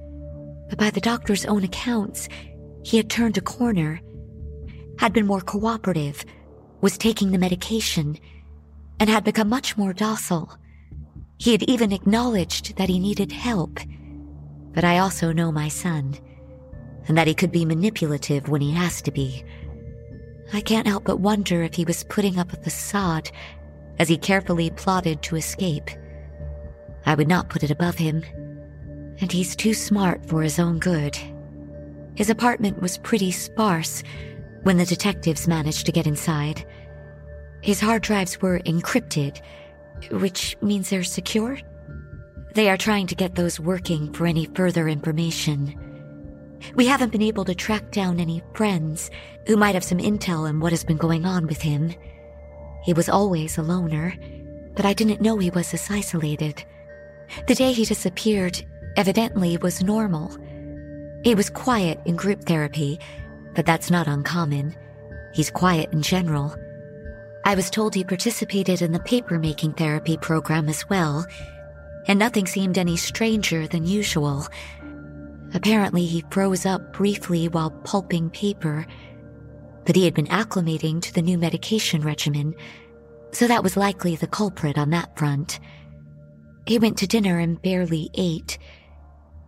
But by the doctor's own accounts, he had turned a corner, had been more cooperative, was taking the medication, and had become much more docile. He had even acknowledged that he needed help. But I also know my son, and that he could be manipulative when he has to be. I can't help but wonder if he was putting up a facade as he carefully plotted to escape. I would not put it above him, and he's too smart for his own good. His apartment was pretty sparse when the detectives managed to get inside. His hard drives were encrypted, which means they're secure. They are trying to get those working for any further information. We haven't been able to track down any friends who might have some intel on what has been going on with him. He was always a loner, but I didn't know he was this isolated. The day he disappeared evidently was normal. He was quiet in group therapy, but that's not uncommon. He's quiet in general. I was told he participated in the paper-making therapy program as well, and nothing seemed any stranger than usual. Apparently he froze up briefly while pulping paper, but he had been acclimating to the new medication regimen, so that was likely the culprit on that front. He went to dinner and barely ate.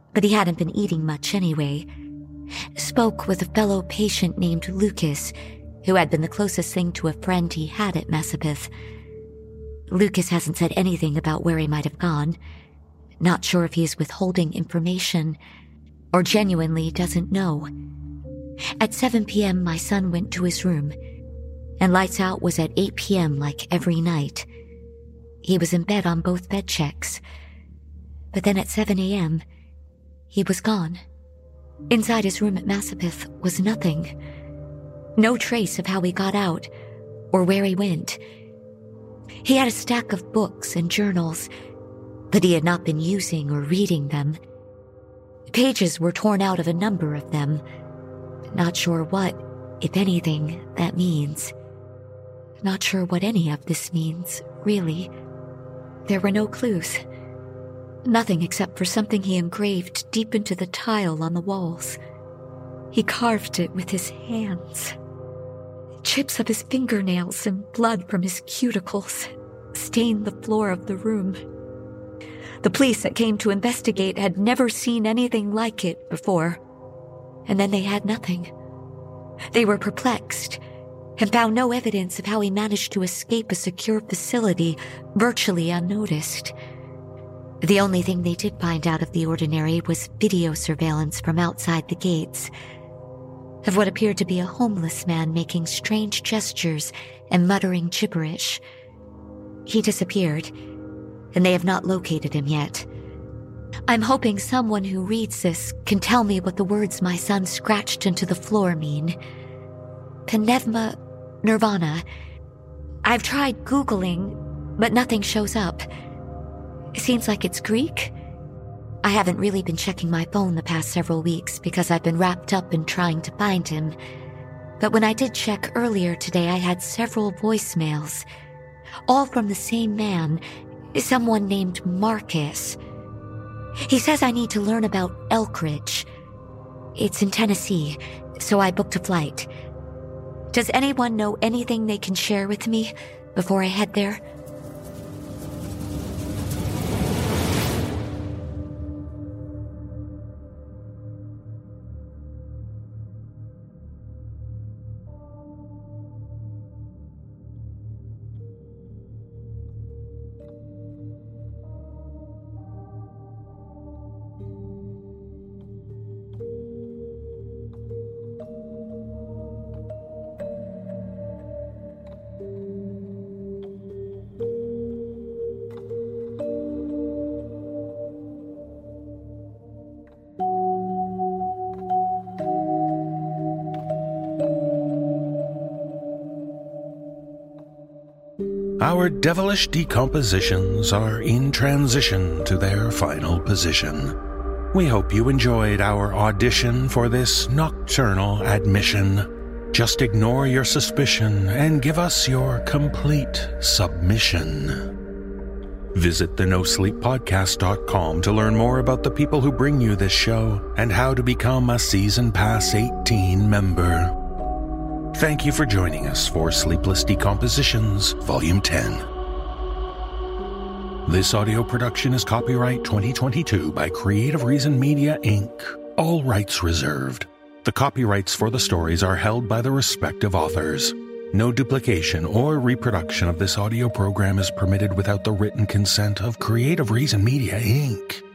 but he hadn't been eating much anyway. Spoke with a fellow patient named Lucas, who had been the closest thing to a friend he had at Massapeth. Lucas hasn't said anything about where he might have gone. Not sure if he's withholding information or genuinely doesn't know. At 7 p.m., my son went to his room, and lights out was at 8 p.m. like every night. He was in bed on both bed checks. But then at 7 a.m., he was gone. Inside his room at Massapeth was nothing. No trace of how he got out or where he went. He had a stack of books and journals, but he had not been using or reading them. Pages were torn out of a number of them. Not sure what, if anything, that means. Not sure what any of this means, really. There were no clues. Nothing except for something he engraved deep into the tile on the walls. He carved it with his hands. Chips of his fingernails and blood from his cuticles stained the floor of the room. The police that came to investigate had never seen anything like it before. And then they had nothing. They were perplexed and found no evidence of how he managed to escape a secure facility virtually unnoticed. The only thing they did find out of the ordinary was video surveillance from outside the gates of what appeared to be a homeless man making strange gestures and muttering gibberish. He disappeared, and they have not located him yet. I'm hoping someone who reads this can tell me what the words my son scratched into the floor mean. Pneuma Nirvana. I've tried Googling, but nothing shows up. It seems like it's Greek. I haven't really been checking my phone the past several weeks because I've been wrapped up in trying to find him. But when I did check earlier today, I had several voicemails, all from the same man, someone named Marcus. He says I need to learn about Elkridge. It's in Tennessee, so I booked a flight. Does anyone know anything they can share with me before I head there? Our devilish decompositions are in transition to their final position. We hope you enjoyed our audition for this nocturnal admission. Just ignore your suspicion and give us your complete submission. Visit thenosleeppodcast.com to learn more about the people who bring you this show and how to become a Season Pass 18 member. Thank you for joining us for Sleepless Decompositions, Volume 10. This audio production is copyright 2022 by Creative Reason Media, Inc., all rights reserved. The copyrights for the stories are held by the respective authors. No duplication or reproduction of this audio program is permitted without the written consent of Creative Reason Media, Inc.